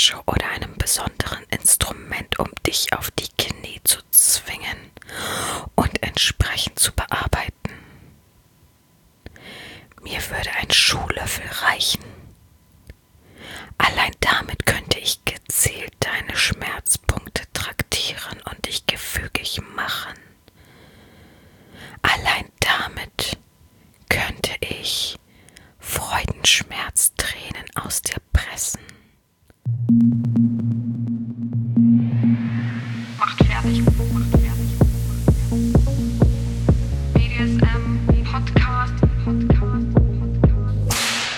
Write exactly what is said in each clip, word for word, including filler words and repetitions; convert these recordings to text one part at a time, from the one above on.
Massage oder einem besonderen Instrument, um dich auf die Knie zu zwingen und entsprechend zu bearbeiten. Mir würde ein Schuhlöffel reichen. Allein damit könnte ich gezielt deine Schmerzpunkte traktieren und dich gefügig machen. Allein damit könnte ich Freudenschmerztränen aus dir pressen. Macht fertig, macht fertig. B D S M Podcast, Podcast, Podcast.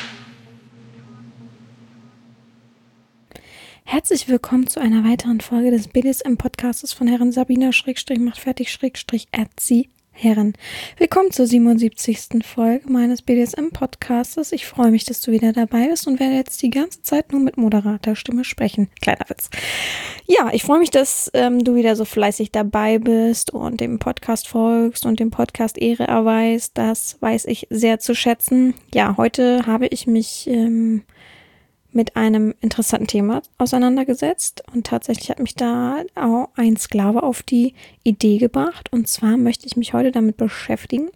Herzlich willkommen zu einer weiteren Folge des B D S M Podcasts von Herren Sabina Schrägstrich macht fertig Schrägstrich Erzieh Herren. Willkommen zur siebenundsiebzigsten Folge meines B D S M Podcasts. Ich freue mich, dass du wieder dabei bist und werde jetzt die ganze Zeit nur mit Moderatorstimme sprechen. Kleiner Witz. Ja, ich freue mich, dass ähm, du wieder so fleißig dabei bist und dem Podcast folgst und dem Podcast Ehre erweist. Das weiß ich sehr zu schätzen. Ja, heute habe ich mich ähm, mit einem interessanten Thema auseinandergesetzt und tatsächlich hat mich da auch ein Sklave auf die Idee gebracht, und zwar möchte ich mich heute damit beschäftigen,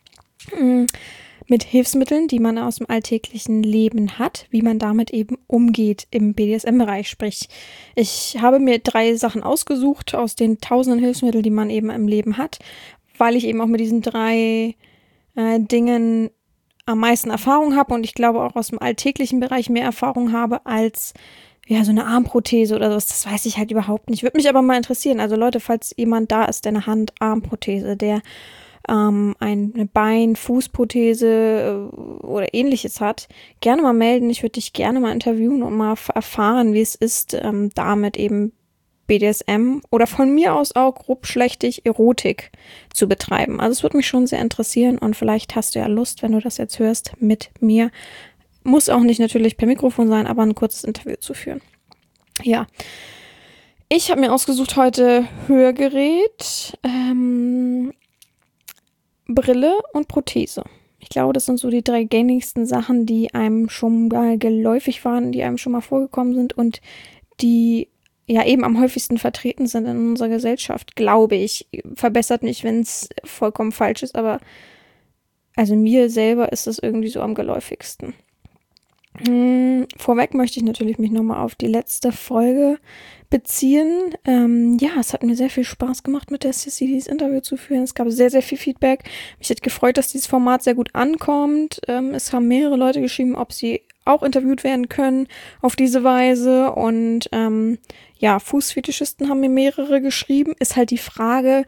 mit Hilfsmitteln, die man aus dem alltäglichen Leben hat, wie man damit eben umgeht im B D S M-Bereich. Sprich, ich habe mir drei Sachen ausgesucht aus den tausenden Hilfsmitteln, die man eben im Leben hat, weil ich eben auch mit diesen drei äh, Dingen am meisten Erfahrung habe und ich glaube auch aus dem alltäglichen Bereich mehr Erfahrung habe als ja so eine Armprothese oder sowas. Das weiß ich halt überhaupt nicht. Würde mich aber mal interessieren. Also Leute, falls jemand da ist, der eine Hand-Armprothese, der ähm, eine Bein-, Fußprothese äh, oder ähnliches hat, gerne mal melden. Ich würde dich gerne mal interviewen und mal erfahren, wie es ist, ähm, damit eben B D S M oder von mir aus auch grobschlächtig Erotik zu betreiben. Also es würde mich schon sehr interessieren und vielleicht hast du ja Lust, wenn du das jetzt hörst, mit mir. Muss auch nicht natürlich per Mikrofon sein, aber ein kurzes Interview zu führen. Ja, ich habe mir ausgesucht heute Hörgerät, ähm, Brille und Prothese. Ich glaube, das sind so die drei gängigsten Sachen, die einem schon mal geläufig waren, die einem schon mal vorgekommen sind und die ja eben am häufigsten vertreten sind in unserer Gesellschaft, glaube ich. Verbessert mich, wenn es vollkommen falsch ist, aber also mir selber ist es irgendwie so am geläufigsten. Hm, vorweg möchte ich natürlich mich nochmal auf die letzte Folge beziehen. Ähm, ja, es hat mir sehr viel Spaß gemacht, mit der Sissy dieses Interview zu führen. Es gab sehr, sehr viel Feedback. Mich hat gefreut, dass dieses Format sehr gut ankommt. Ähm, es haben mehrere Leute geschrieben, ob sie auch interviewt werden können auf diese Weise. Und ähm, ja, Fußfetischisten haben mir mehrere geschrieben. Ist halt die Frage,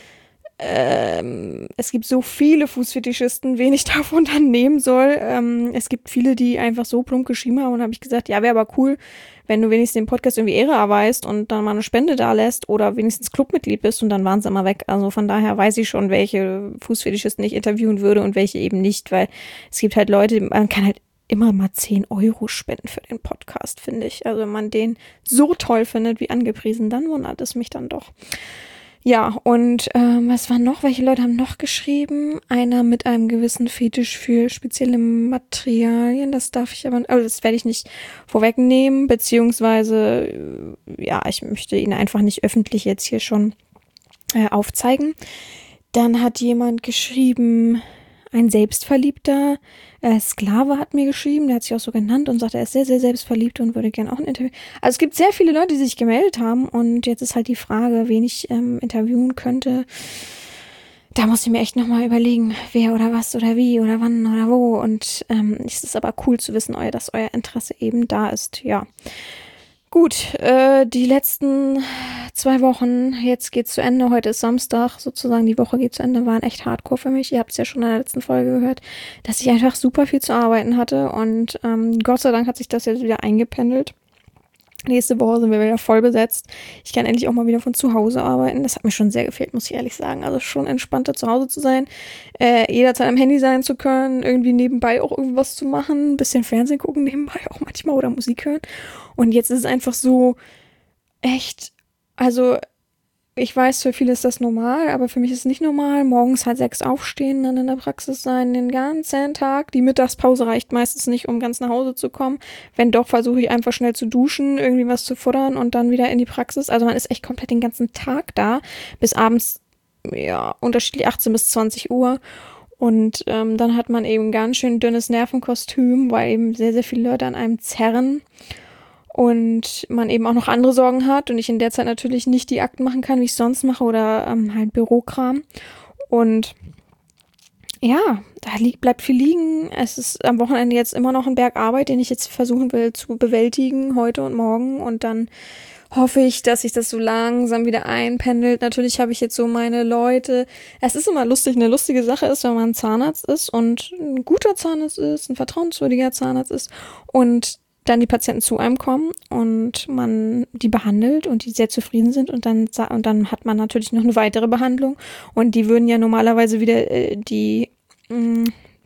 ähm, es gibt so viele Fußfetischisten, wen ich davon dann nehmen soll. Ähm, es gibt viele, die einfach so plump geschrieben haben und habe ich gesagt, ja, wäre aber cool, wenn du wenigstens dem Podcast irgendwie Ehre erweist und dann mal eine Spende da lässt oder wenigstens Clubmitglied bist, und dann waren sie immer weg. Also von daher weiß ich schon, welche Fußfetischisten ich interviewen würde und welche eben nicht, weil es gibt halt Leute, man kann halt immer mal zehn Euro spenden für den Podcast, finde ich. Also wenn man den so toll findet wie angepriesen, dann wundert es mich dann doch. Ja, und ähm, was war noch? Welche Leute haben noch geschrieben? Einer mit einem gewissen Fetisch für spezielle Materialien, das darf ich aber, also das werde ich nicht vorwegnehmen, beziehungsweise, ja, ich möchte ihn einfach nicht öffentlich jetzt hier schon äh, aufzeigen. Dann hat jemand geschrieben, ein selbstverliebter äh, Sklave hat mir geschrieben, der hat sich auch so genannt und sagt, er ist sehr, sehr selbstverliebt und würde gerne auch ein Interview. Also es gibt sehr viele Leute, die sich gemeldet haben, und jetzt ist halt die Frage, wen ich ähm, interviewen könnte. Da muss ich mir echt nochmal überlegen, wer oder was oder wie oder wann oder wo, und ähm, es ist aber cool zu wissen, euer, dass euer Interesse eben da ist, ja. Gut, äh, die letzten zwei Wochen, jetzt geht's zu Ende, heute ist Samstag, sozusagen die Woche geht zu Ende, waren echt hardcore für mich. Ihr habt es ja schon in der letzten Folge gehört, dass ich einfach super viel zu arbeiten hatte, und ähm, Gott sei Dank hat sich das jetzt wieder eingependelt. Nächste Woche sind wir wieder voll besetzt. Ich kann endlich auch mal wieder von zu Hause arbeiten. Das hat mir schon sehr gefehlt, muss ich ehrlich sagen. Also schon entspannter zu Hause zu sein, äh, jederzeit am Handy sein zu können, irgendwie nebenbei auch irgendwas zu machen, ein bisschen Fernsehen gucken nebenbei auch manchmal oder Musik hören. Und jetzt ist es einfach so echt, also Ich weiß, für viele ist das normal, aber für mich ist es nicht normal. Morgens halb sechs aufstehen, dann in der Praxis sein, den ganzen Tag. Die Mittagspause reicht meistens nicht, um ganz nach Hause zu kommen. Wenn doch, versuche ich einfach schnell zu duschen, irgendwie was zu futtern und dann wieder in die Praxis. Also man ist echt komplett den ganzen Tag da, bis abends, ja, unterschiedlich achtzehn bis zwanzig Uhr. Und ähm, dann hat man eben ganz schön dünnes Nervenkostüm, weil eben sehr, sehr viele Leute an einem zerren. Und man eben auch noch andere Sorgen hat und ich in der Zeit natürlich nicht die Akten machen kann, wie ich es sonst mache oder ähm, halt Bürokram. Und ja, da liegt, bleibt viel liegen. Es ist am Wochenende jetzt immer noch ein Berg Arbeit, den ich jetzt versuchen will zu bewältigen, heute und morgen. Und dann hoffe ich, dass sich das so langsam wieder einpendelt. Natürlich habe ich jetzt so meine Leute. Es ist immer lustig, eine lustige Sache ist, wenn man ein Zahnarzt ist und ein guter Zahnarzt ist, ein vertrauenswürdiger Zahnarzt ist und dann die Patienten zu einem kommen und man die behandelt und die sehr zufrieden sind und dann und dann hat man natürlich noch eine weitere Behandlung und die würden ja normalerweise wieder äh, die mh,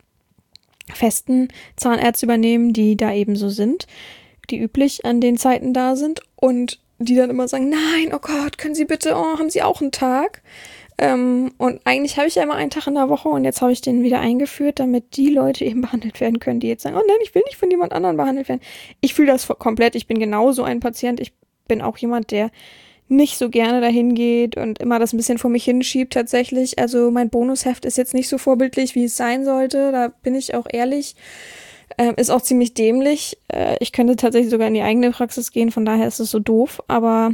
festen Zahnärzte übernehmen, die da eben so sind, die üblich an den Zeiten da sind und die dann immer sagen, nein, oh Gott, können Sie bitte, oh, haben Sie auch einen Tag? Ähm, und eigentlich habe ich ja immer einen Tag in der Woche und jetzt habe ich den wieder eingeführt, damit die Leute eben behandelt werden können, die jetzt sagen, oh nein, ich will nicht von jemand anderem behandelt werden. Ich fühle das komplett, ich bin genauso ein Patient, ich bin auch jemand, der nicht so gerne dahin geht und immer das ein bisschen vor mich hinschiebt tatsächlich. Also mein Bonusheft ist jetzt nicht so vorbildlich, wie es sein sollte, da bin ich auch ehrlich. Ähm, ist auch ziemlich dämlich. Äh, ich könnte tatsächlich sogar in die eigene Praxis gehen, von daher ist es so doof, aber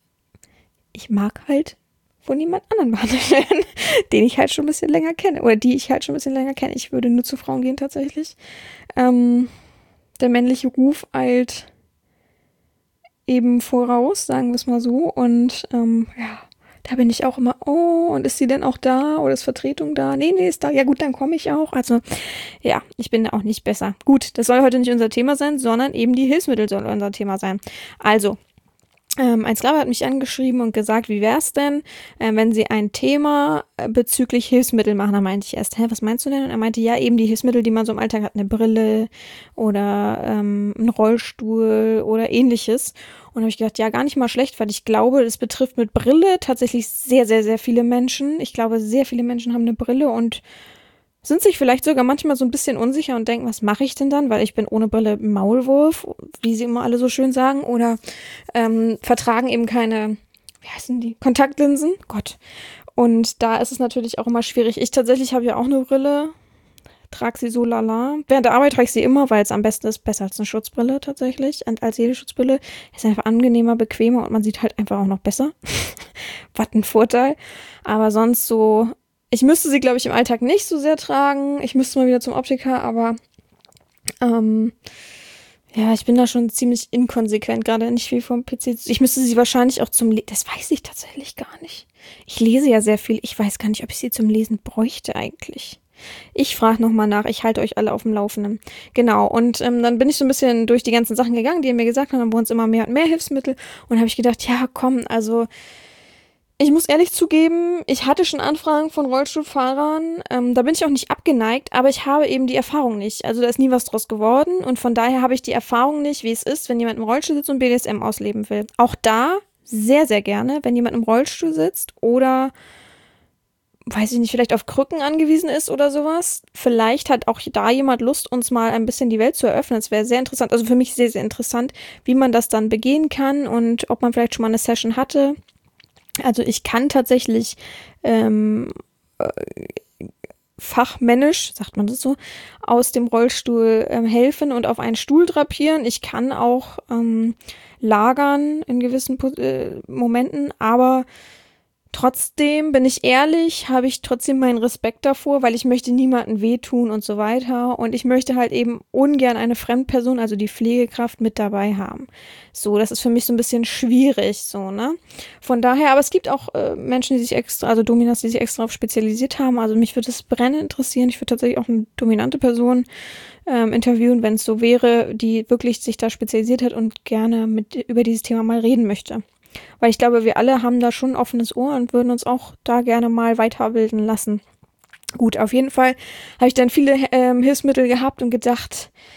ich mag halt von jemand anderen behandelt werden, den ich halt schon ein bisschen länger kenne oder die ich halt schon ein bisschen länger kenne. Ich würde nur zu Frauen gehen tatsächlich. Ähm, der männliche Ruf eilt eben voraus, sagen wir es mal so. Und ähm, ja, da bin ich auch immer, oh, und ist sie denn auch da oder ist Vertretung da? Nee, nee, ist da. Ja gut, dann komme ich auch. Also ja, ich bin da auch nicht besser. Gut, das soll heute nicht unser Thema sein, sondern eben die Hilfsmittel soll unser Thema sein. Also, Ähm, ein Sklave hat mich angeschrieben und gesagt, wie wär's denn, äh, wenn sie ein Thema äh, bezüglich Hilfsmittel machen? Da meinte ich erst, hä, was meinst du denn? Und er meinte, ja, eben die Hilfsmittel, die man so im Alltag hat, eine Brille oder ähm, ein Rollstuhl oder ähnliches. Und habe ich gedacht, ja, gar nicht mal schlecht, weil ich glaube, das betrifft mit Brille tatsächlich sehr, sehr, sehr viele Menschen. Ich glaube, sehr viele Menschen haben eine Brille und sind sich vielleicht sogar manchmal so ein bisschen unsicher und denken, was mache ich denn dann? Weil ich bin ohne Brille Maulwurf, wie sie immer alle so schön sagen, oder ähm, vertragen eben keine, wie heißen die, Kontaktlinsen. Gott. Und da ist es natürlich auch immer schwierig. Ich tatsächlich habe ja auch eine Brille, trage sie so lala. Während der Arbeit trage ich sie immer, weil es am besten ist, besser als eine Schutzbrille tatsächlich. Und als jede Schutzbrille ist einfach angenehmer, bequemer und man sieht halt einfach auch noch besser. Was ein Vorteil. Aber sonst so, ich müsste sie, glaube ich, im Alltag nicht so sehr tragen. Ich müsste mal wieder zum Optiker, aber ähm, ja, ich bin da schon ziemlich inkonsequent, gerade nicht viel vom P C. Ich müsste sie wahrscheinlich auch zum Lesen, das weiß ich tatsächlich gar nicht. Ich lese ja sehr viel. Ich weiß gar nicht, ob ich sie zum Lesen bräuchte eigentlich. Ich frage nochmal nach. Ich halte euch alle auf dem Laufenden. Genau, und ähm, dann bin ich so ein bisschen durch die ganzen Sachen gegangen, die ihr mir gesagt habt. Dann wurden es immer mehr und mehr Hilfsmittel. Und habe ich gedacht, ja, komm, also ich muss ehrlich zugeben, ich hatte schon Anfragen von Rollstuhlfahrern, ähm, da bin ich auch nicht abgeneigt, aber ich habe eben die Erfahrung nicht. Also da ist nie was draus geworden und von daher habe ich die Erfahrung nicht, wie es ist, wenn jemand im Rollstuhl sitzt und B D S M ausleben will. Auch da sehr, sehr gerne, wenn jemand im Rollstuhl sitzt oder, weiß ich nicht, vielleicht auf Krücken angewiesen ist oder sowas. Vielleicht hat auch da jemand Lust, uns mal ein bisschen die Welt zu eröffnen. Es wäre sehr interessant, also für mich sehr, sehr interessant, wie man das dann begehen kann und ob man vielleicht schon mal eine Session hatte. Also ich kann tatsächlich ähm, äh, fachmännisch, sagt man das so, aus dem Rollstuhl ähm, helfen und auf einen Stuhl drapieren. Ich kann auch ähm, lagern in gewissen äh, Momenten, aber trotzdem, bin ich ehrlich, habe ich trotzdem meinen Respekt davor, weil ich möchte niemandem wehtun und so weiter. Und ich möchte halt eben ungern eine Fremdperson, also die Pflegekraft, mit dabei haben. So, das ist für mich so ein bisschen schwierig, so, ne? Von daher, aber es gibt auch äh, Menschen, die sich extra, also Dominas, die sich extra auf spezialisiert haben. Also mich würde es brennend interessieren. Ich würde tatsächlich auch eine dominante Person ähm, interviewen, wenn es so wäre, die wirklich sich da spezialisiert hat und gerne mit über dieses Thema mal reden möchte. Weil ich glaube, wir alle haben da schon ein offenes Ohr und würden uns auch da gerne mal weiterbilden lassen. Gut, auf jeden Fall habe ich dann viele ähm, Hilfsmittel gehabt und gedacht,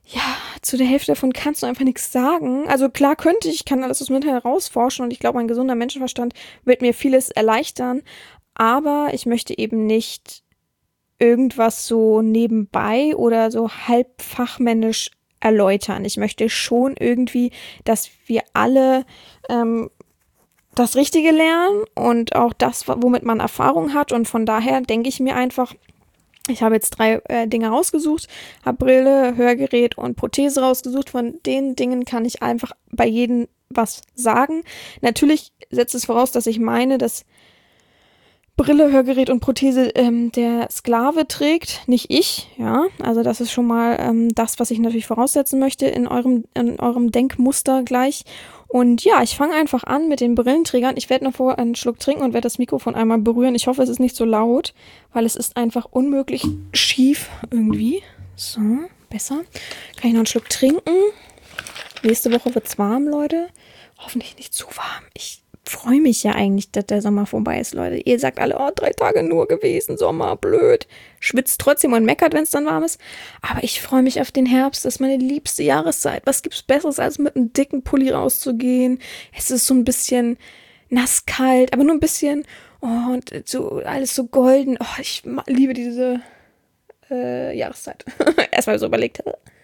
ja, zu der Hälfte davon kannst du einfach nichts sagen. Also klar könnte ich, kann alles aus dem Internet herausforschen und ich glaube, ein gesunder Menschenverstand wird mir vieles erleichtern, aber ich möchte eben nicht irgendwas so nebenbei oder so halb fachmännisch erläutern. Ich möchte schon irgendwie, dass wir alle ähm, das Richtige lernen und auch das, womit man Erfahrung hat. Und von daher denke ich mir einfach, ich habe jetzt drei äh, Dinge rausgesucht, habe Brille, Hörgerät und Prothese rausgesucht. Von den Dingen kann ich einfach bei jedem was sagen. Natürlich setzt es voraus, dass ich meine, dass Brille, Hörgerät und Prothese ähm, der Sklave trägt, nicht ich, ja. Also das ist schon mal ähm, das, was ich natürlich voraussetzen möchte in eurem, in eurem Denkmuster gleich. Und ja, ich fange einfach an mit den Brillenträgern. Ich werde noch vorher einen Schluck trinken und werde das Mikrofon einmal berühren. Ich hoffe, es ist nicht so laut, weil es ist einfach unmöglich schief irgendwie. So, besser. Kann ich noch einen Schluck trinken. Nächste Woche wird's warm, Leute. Hoffentlich nicht zu warm. Ich freue mich ja eigentlich, dass der Sommer vorbei ist, Leute. Ihr sagt alle, oh, drei Tage nur gewesen, Sommer, blöd. Schwitzt trotzdem und meckert, wenn es dann warm ist. Aber ich freue mich auf den Herbst. Das ist meine liebste Jahreszeit. Was gibt's Besseres, als mit einem dicken Pulli rauszugehen? Es ist so ein bisschen nasskalt, aber nur ein bisschen. Oh, und so alles so golden. Oh, ich liebe diese äh, Jahreszeit. Erstmal so überlegt.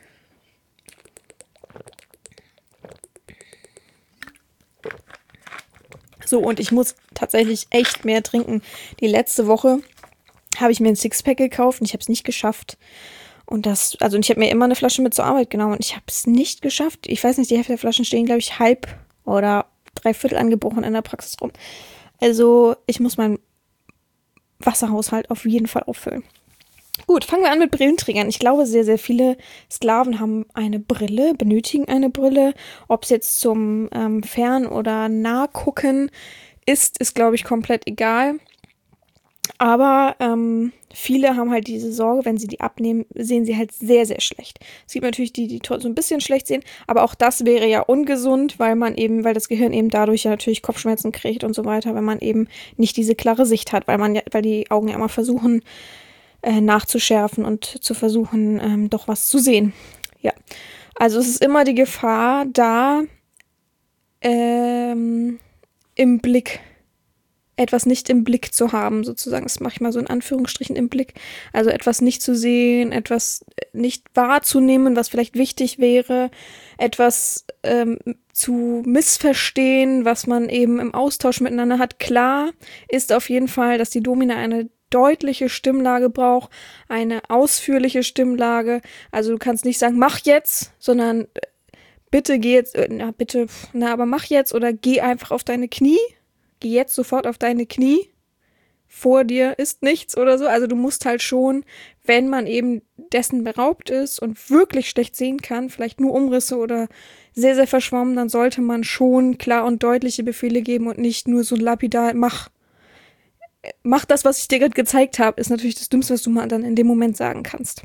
So, und ich muss tatsächlich echt mehr trinken. Die letzte Woche habe ich mir ein Sixpack gekauft und ich habe es nicht geschafft. Und das, also ich habe mir immer eine Flasche mit zur Arbeit genommen und ich habe es nicht geschafft. Ich weiß nicht, die Hälfte der Flaschen stehen, glaube ich, halb oder dreiviertel angebrochen in der Praxis rum. Also ich muss meinen Wasserhaushalt auf jeden Fall auffüllen. Gut, fangen wir an mit Brillenträgern. Ich glaube, sehr, sehr viele Sklaven haben eine Brille, benötigen eine Brille. Ob es jetzt zum ähm, Fern- oder Nahgucken ist, ist, glaube ich, komplett egal. Aber ähm, viele haben halt diese Sorge, wenn sie die abnehmen, sehen sie halt sehr, sehr schlecht. Es gibt natürlich die, die so ein bisschen schlecht sehen, aber auch das wäre ja ungesund, weil man eben, weil das Gehirn eben dadurch ja natürlich Kopfschmerzen kriegt und so weiter, wenn man eben nicht diese klare Sicht hat, weil man ja, weil die Augen ja immer versuchen, nachzuschärfen und zu versuchen, ähm, doch was zu sehen. Ja, also es ist immer die Gefahr da, ähm, im Blick, etwas nicht im Blick zu haben, sozusagen. Das mache ich mal so in Anführungsstrichen im Blick. Also etwas nicht zu sehen, etwas nicht wahrzunehmen, was vielleicht wichtig wäre, etwas ähm, zu missverstehen, was man eben im Austausch miteinander hat. Klar ist auf jeden Fall, dass die Domina eine deutliche Stimmlage braucht, eine ausführliche Stimmlage. Also du kannst nicht sagen, mach jetzt, sondern bitte geh jetzt, na bitte, na aber mach jetzt oder geh einfach auf deine Knie. Geh jetzt sofort auf deine Knie. Vor dir ist nichts oder so. Also du musst halt schon, wenn man eben dessen beraubt ist und wirklich schlecht sehen kann, vielleicht nur Umrisse oder sehr, sehr verschwommen, dann sollte man schon klar und deutliche Befehle geben und nicht nur so lapidar, mach. Mach das, was ich dir gerade gezeigt habe, ist natürlich das Dümmste, was du mal dann in dem Moment sagen kannst.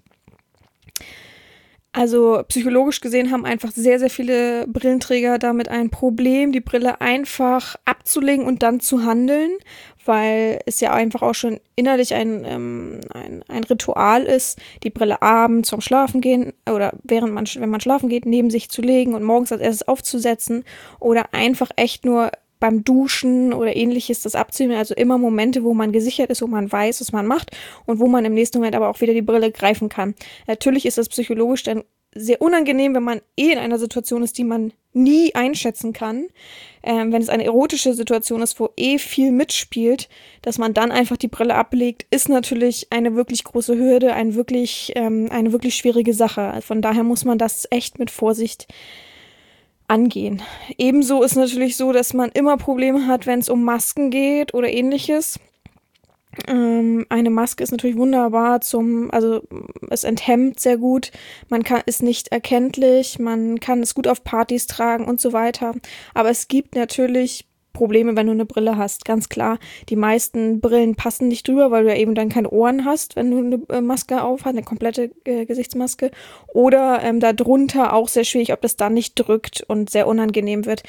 Also psychologisch gesehen haben einfach sehr, sehr viele Brillenträger damit ein Problem, die Brille einfach abzulegen und dann zu handeln, weil es ja einfach auch schon innerlich ein, ähm, ein, ein Ritual ist, die Brille abends zum Schlafen gehen oder während man, wenn man schlafen geht, neben sich zu legen und morgens als erstes aufzusetzen oder einfach echt nur beim Duschen oder ähnliches das abzunehmen, also immer Momente, wo man gesichert ist, wo man weiß, was man macht und wo man im nächsten Moment aber auch wieder die Brille greifen kann. Natürlich ist das psychologisch dann sehr unangenehm, wenn man eh in einer Situation ist, die man nie einschätzen kann. Ähm, wenn es eine erotische Situation ist, wo eh viel mitspielt, dass man dann einfach die Brille ablegt, ist natürlich eine wirklich große Hürde, ein wirklich, ähm, eine wirklich schwierige Sache. Von daher muss man das echt mit Vorsicht angehen. Ebenso ist natürlich so, dass man immer Probleme hat, wenn es um Masken geht oder ähnliches. Ähm, eine Maske ist natürlich wunderbar zum, also es enthemmt sehr gut, man kann, ist nicht erkenntlich, man kann es gut auf Partys tragen und so weiter. Aber es gibt natürlich Probleme, wenn du eine Brille hast, ganz klar. Die meisten Brillen passen nicht drüber, weil du ja eben dann keine Ohren hast, wenn du eine äh, Maske auf hast, eine komplette äh, Gesichtsmaske. Oder ähm, darunter auch sehr schwierig, ob das dann nicht drückt und sehr unangenehm wird.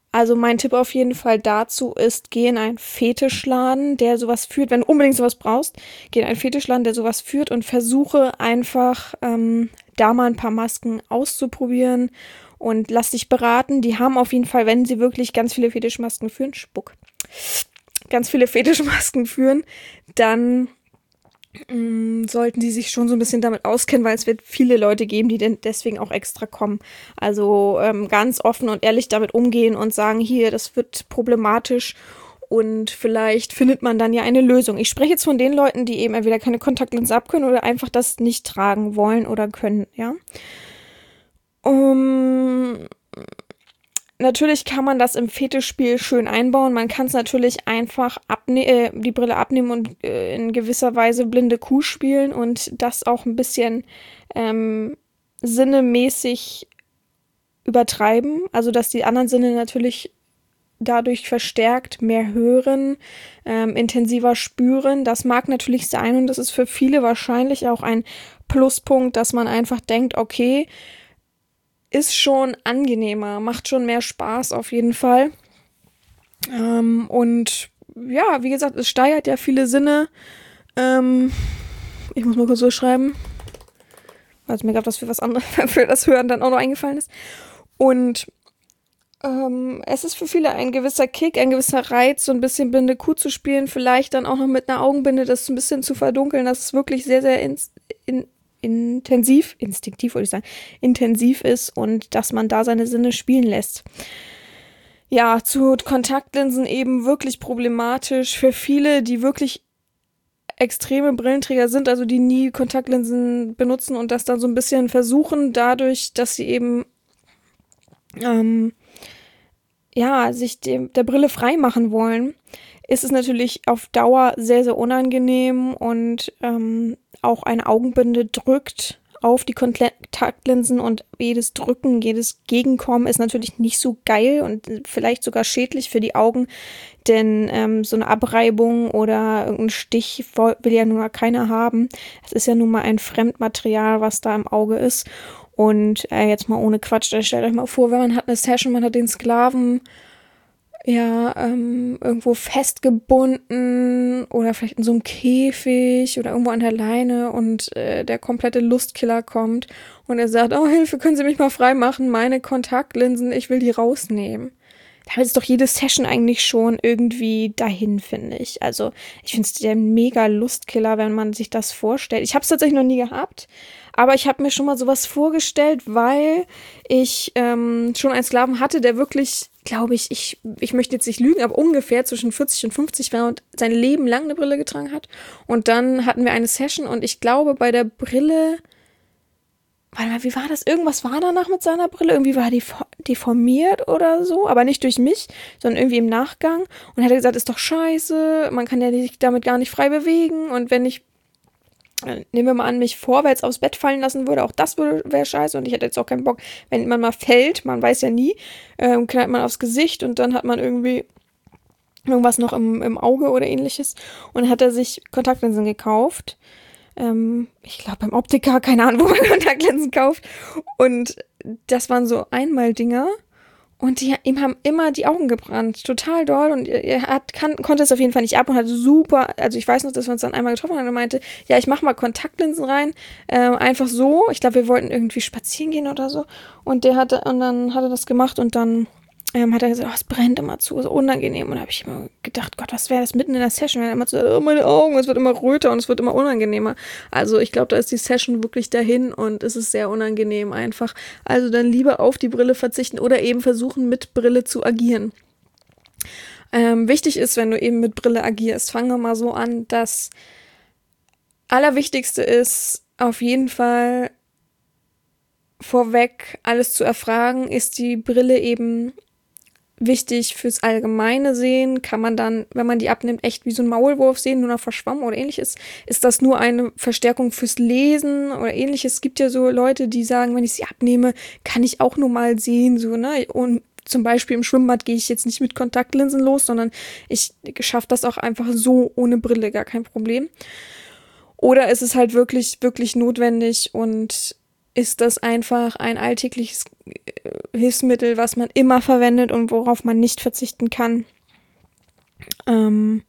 Also mein Tipp auf jeden Fall dazu ist, geh in einen Fetischladen, der sowas führt. Wenn du unbedingt sowas brauchst, geh in einen Fetischladen, der sowas führt und versuche einfach ähm, da mal ein paar Masken auszuprobieren und lass dich beraten. Die haben auf jeden Fall, wenn sie wirklich ganz viele Fetischmasken führen, Spuck, ganz viele Fetischmasken führen, dann mh, sollten die sich schon so ein bisschen damit auskennen, weil es wird viele Leute geben, die denn deswegen auch extra kommen. Also ähm, ganz offen und ehrlich damit umgehen und sagen, hier, das wird problematisch und vielleicht findet man dann ja eine Lösung. Ich spreche jetzt von den Leuten, die eben entweder keine Kontaktlinsen abkönnen oder einfach das nicht tragen wollen oder können, ja. Um, natürlich kann man das im Fetischspiel schön einbauen. Man kann es natürlich einfach abne- äh, die Brille abnehmen und äh, in gewisser Weise blinde Kuh spielen und das auch ein bisschen ähm, sinnemäßig übertreiben. Also, dass die anderen Sinne natürlich dadurch verstärkt mehr hören, ähm, intensiver spüren. Das mag natürlich sein und das ist für viele wahrscheinlich auch ein Pluspunkt, dass man einfach denkt, okay, ist schon angenehmer, macht schon mehr Spaß auf jeden Fall. Ähm, und ja, wie gesagt, es steigert ja viele Sinne. Ähm, ich muss mal kurz so schreiben, weil es mir gerade was für was anderes, für das Hören dann auch noch eingefallen ist. Und ähm, es ist für viele ein gewisser Kick, ein gewisser Reiz, so ein bisschen blinde Kuh zu spielen, vielleicht dann auch noch mit einer Augenbinde das ein bisschen zu verdunkeln, dass es wirklich sehr, sehr in, in, intensiv, instinktiv würde ich sagen, intensiv ist und dass man da seine Sinne spielen lässt. Ja, zu Kontaktlinsen eben wirklich problematisch für viele, die wirklich extreme Brillenträger sind, also die nie Kontaktlinsen benutzen und das dann so ein bisschen versuchen, dadurch, dass sie eben ähm, ja, sich dem, der Brille frei machen wollen, ist es natürlich auf Dauer sehr, sehr unangenehm und ähm, auch eine Augenbinde drückt auf die Kontaktlinsen und jedes Drücken, jedes Gegenkommen ist natürlich nicht so geil und vielleicht sogar schädlich für die Augen, denn ähm, so eine Abreibung oder irgendein Stich will ja nun mal keiner haben. Es ist ja nun mal ein Fremdmaterial, was da im Auge ist. Und äh, jetzt mal ohne Quatsch, stellt euch mal vor, wenn man hat eine Session, man hat den Sklaven ja ähm, irgendwo festgebunden oder vielleicht in so einem Käfig oder irgendwo an der Leine und äh, der komplette Lustkiller kommt und er sagt, oh Hilfe, können Sie mich mal frei machen, meine Kontaktlinsen, ich will die rausnehmen. Damit ist doch jede Session eigentlich schon irgendwie dahin, finde ich. Also ich finde es der mega Lustkiller, wenn man sich das vorstellt. Ich habe es tatsächlich noch nie gehabt, aber ich habe mir schon mal sowas vorgestellt, weil ich ähm, schon einen Sklaven hatte, der wirklich, glaube ich, ich, ich möchte jetzt nicht lügen, aber ungefähr zwischen vierzig und fünfzig war und sein Leben lang eine Brille getragen hat. Und dann hatten wir eine Session und ich glaube, bei der Brille, warte mal, wie war das? Irgendwas war danach mit seiner Brille. Irgendwie war die deformiert oder so, aber nicht durch mich, sondern irgendwie im Nachgang. Und er hat gesagt, ist doch scheiße, man kann ja sich damit gar nicht frei bewegen. Und wenn ich, äh, nehmen wir mal an, mich vorwärts aufs Bett fallen lassen würde, auch das wäre scheiße. Und ich hätte jetzt auch keinen Bock, wenn man mal fällt, man weiß ja nie, ähm, knallt man aufs Gesicht und dann hat man irgendwie irgendwas noch im, im Auge oder ähnliches. Und dann hat er sich Kontaktlinsen gekauft. Ich glaube beim Optiker, keine Ahnung, wo man Kontaktlinsen kauft. Und das waren so Einmaldinger. Und die, ihm haben immer die Augen gebrannt. Total doll. Und er hat, kann, konnte es auf jeden Fall nicht ab und hat super, also ich weiß noch, dass wir uns dann einmal getroffen haben und er meinte, ja, ich mach mal Kontaktlinsen rein. Ähm, einfach so. Ich glaube, wir wollten irgendwie spazieren gehen oder so. Und der hatte, und dann hat er das gemacht und dann Ähm, hat er gesagt, oh, es brennt immer zu, so unangenehm. Und da habe ich immer gedacht, Gott, was wäre das mitten in der Session? Wenn er immer so, oh, meine Augen, es wird immer röter und es wird immer unangenehmer. Also ich glaube, da ist die Session wirklich dahin und es ist sehr unangenehm einfach. Also dann lieber auf die Brille verzichten oder eben versuchen, mit Brille zu agieren. Ähm, wichtig ist, wenn du eben mit Brille agierst, fangen wir mal so an, das Allerwichtigste ist auf jeden Fall vorweg alles zu erfragen, ist die Brille eben wichtig fürs allgemeine Sehen, kann man dann, wenn man die abnimmt, echt wie so ein Maulwurf sehen, nur noch verschwommen oder ähnliches. Ist das nur eine Verstärkung fürs Lesen oder ähnliches? Es gibt ja so Leute, die sagen, wenn ich sie abnehme, kann ich auch nur mal sehen, so, ne? Und zum Beispiel im Schwimmbad gehe ich jetzt nicht mit Kontaktlinsen los, sondern ich schaffe das auch einfach so ohne Brille, gar kein Problem. Oder ist es halt wirklich, wirklich notwendig und ist das einfach ein alltägliches Hilfsmittel, was man immer verwendet und worauf man nicht verzichten kann. Ähm,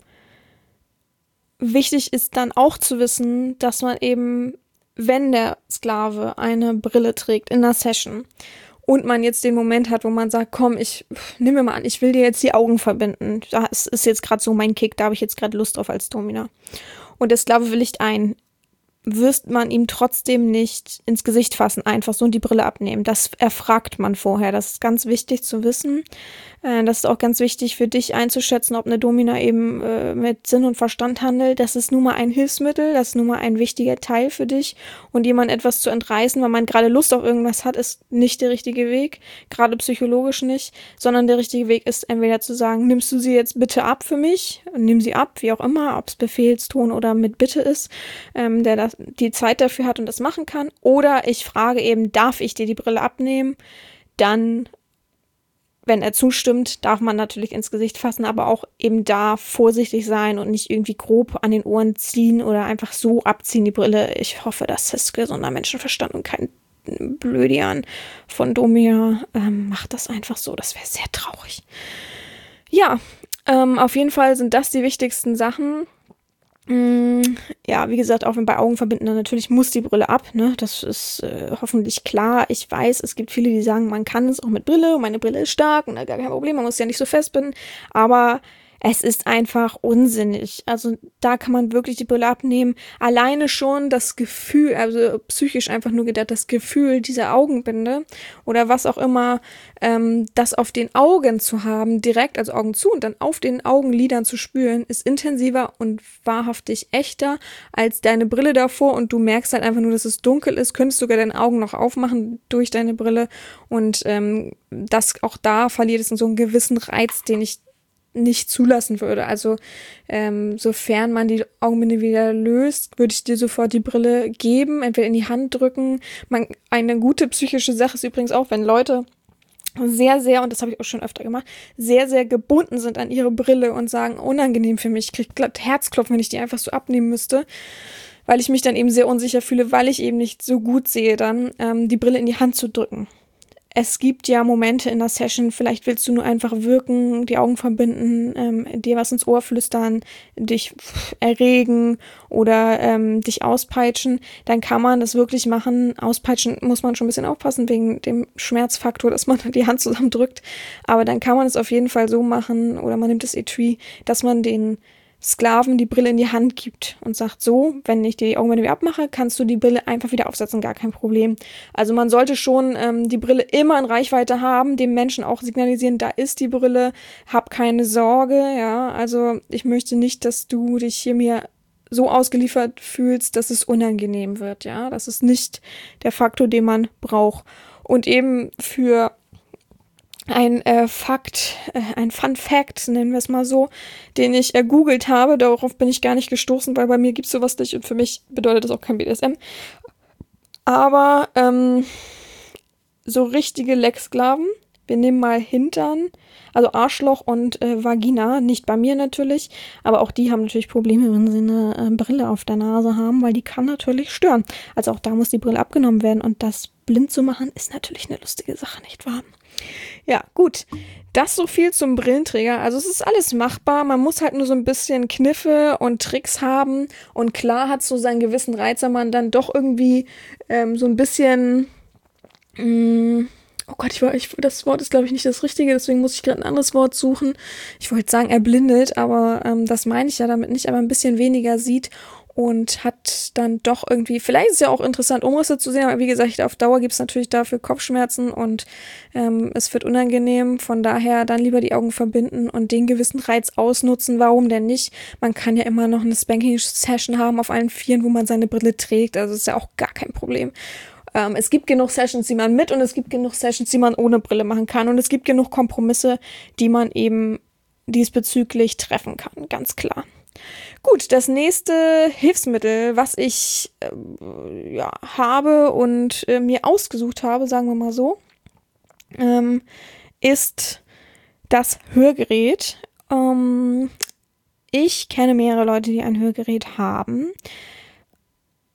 wichtig ist dann auch zu wissen, dass man eben, wenn der Sklave eine Brille trägt in einer Session und man jetzt den Moment hat, wo man sagt, komm, ich nimm mir mal an, ich will dir jetzt die Augen verbinden. Das ist jetzt gerade so mein Kick, da habe ich jetzt gerade Lust drauf als Domina. Und der Sklave willigt ein, wirst man ihm trotzdem nicht ins Gesicht fassen, einfach so die Brille abnehmen. Das erfragt man vorher. Das ist ganz wichtig zu wissen. Äh, das ist auch ganz wichtig für dich einzuschätzen, ob eine Domina eben äh, mit Sinn und Verstand handelt. Das ist nun mal ein Hilfsmittel, das ist nun mal ein wichtiger Teil für dich. Und jemand etwas zu entreißen, weil man gerade Lust auf irgendwas hat, ist nicht der richtige Weg, gerade psychologisch nicht, sondern der richtige Weg ist entweder zu sagen, nimmst du sie jetzt bitte ab für mich, nimm sie ab, wie auch immer, ob es Befehlston oder mit Bitte ist, ähm, der das die Zeit dafür hat und das machen kann. Oder ich frage eben, darf ich dir die Brille abnehmen? Dann, wenn er zustimmt, darf man natürlich ins Gesicht fassen, aber auch eben da vorsichtig sein und nicht irgendwie grob an den Ohren ziehen oder einfach so abziehen, die Brille. Ich hoffe, das ist gesunder Menschenverstand und kein Blödian von Domina. Ähm, macht das einfach so, das wäre sehr traurig. Ja, ähm, auf jeden Fall sind das die wichtigsten Sachen. Ja, wie gesagt, auch wenn bei Augenverbinden, dann natürlich muss die Brille ab, ne? Das ist äh, hoffentlich klar. Ich weiß, es gibt viele, die sagen, man kann es auch mit Brille, meine Brille ist stark und da gar kein Problem, man muss ja nicht so festbinden, aber es ist einfach unsinnig. Also da kann man wirklich die Brille abnehmen. Alleine schon das Gefühl, also psychisch einfach nur gedacht, das Gefühl dieser Augenbinde oder was auch immer, ähm, das auf den Augen zu haben, direkt, also Augen zu und dann auf den Augenlidern zu spüren, ist intensiver und wahrhaftig echter als deine Brille davor und du merkst halt einfach nur, dass es dunkel ist, könntest sogar deine Augen noch aufmachen durch deine Brille und ähm, das auch da verliert es in so einen gewissen Reiz, den ich nicht zulassen würde. Also ähm, sofern man die Augenbinde wieder löst, würde ich dir sofort die Brille geben, entweder in die Hand drücken. Man, eine gute psychische Sache ist übrigens auch, wenn Leute sehr, sehr, und das habe ich auch schon öfter gemacht, sehr, sehr gebunden sind an ihre Brille und sagen, unangenehm für mich, ich kriege glatt Herzklopfen, wenn ich die einfach so abnehmen müsste, weil ich mich dann eben sehr unsicher fühle, weil ich eben nicht so gut sehe, dann ähm, die Brille in die Hand zu drücken. Es gibt ja Momente in der Session, vielleicht willst du nur einfach wirken, die Augen verbinden, ähm, dir was ins Ohr flüstern, dich erregen oder ähm, dich auspeitschen, dann kann man das wirklich machen. Auspeitschen muss man schon ein bisschen aufpassen wegen dem Schmerzfaktor, dass man die Hand zusammendrückt, aber dann kann man es auf jeden Fall so machen oder man nimmt das Etui, dass man den Sklaven die Brille in die Hand gibt und sagt so, wenn ich dir die Augenbinde wieder abmache, kannst du die Brille einfach wieder aufsetzen, gar kein Problem. Also man sollte schon ähm, die Brille immer in Reichweite haben, dem Menschen auch signalisieren, da ist die Brille, hab keine Sorge, ja, also ich möchte nicht, dass du dich hier mir so ausgeliefert fühlst, dass es unangenehm wird, ja, das ist nicht der Faktor, den man braucht. Und eben für Ein äh, Fakt, äh, ein Fun Fact, nennen wir es mal so, den ich ergoogelt habe. Darauf bin ich gar nicht gestoßen, weil bei mir gibt es sowas nicht und für mich bedeutet das auch kein B D S M. Aber ähm, so richtige Lecksklaven, wir nehmen mal Hintern, also Arschloch und äh, Vagina, nicht bei mir natürlich, aber auch die haben natürlich Probleme, wenn sie eine äh, Brille auf der Nase haben, weil die kann natürlich stören. Also auch da muss die Brille abgenommen werden und das blind zu machen, ist natürlich eine lustige Sache, nicht wahr? Ja, gut. Das so viel zum Brillenträger. Also es ist alles machbar. Man muss halt nur so ein bisschen Kniffe und Tricks haben. Und klar hat so seinen gewissen Reiz, wenn man dann doch irgendwie ähm, so ein bisschen... Mh, oh Gott, ich, ich, das Wort ist, glaube ich, nicht das Richtige. Deswegen muss ich gerade ein anderes Wort suchen. Ich wollte sagen erblindet, aber ähm, das meine ich ja damit nicht. Aber ein bisschen weniger sieht und hat dann doch irgendwie, vielleicht ist es ja auch interessant, Umrisse zu sehen, aber wie gesagt, auf Dauer gibt es natürlich dafür Kopfschmerzen und ähm, es wird unangenehm, von daher dann lieber die Augen verbinden und den gewissen Reiz ausnutzen, warum denn nicht? Man kann ja immer noch eine Spanking-Session haben auf allen Vieren, wo man seine Brille trägt, also ist ja auch gar kein Problem. Ähm, es gibt genug Sessions, die man mit und es gibt genug Sessions, die man ohne Brille machen kann und es gibt genug Kompromisse, die man eben diesbezüglich treffen kann, ganz klar. Gut, das nächste Hilfsmittel, was ich äh, ja, habe und äh, mir ausgesucht habe, sagen wir mal so, ähm, ist das Hörgerät. Ähm, ich kenne mehrere Leute, die ein Hörgerät haben.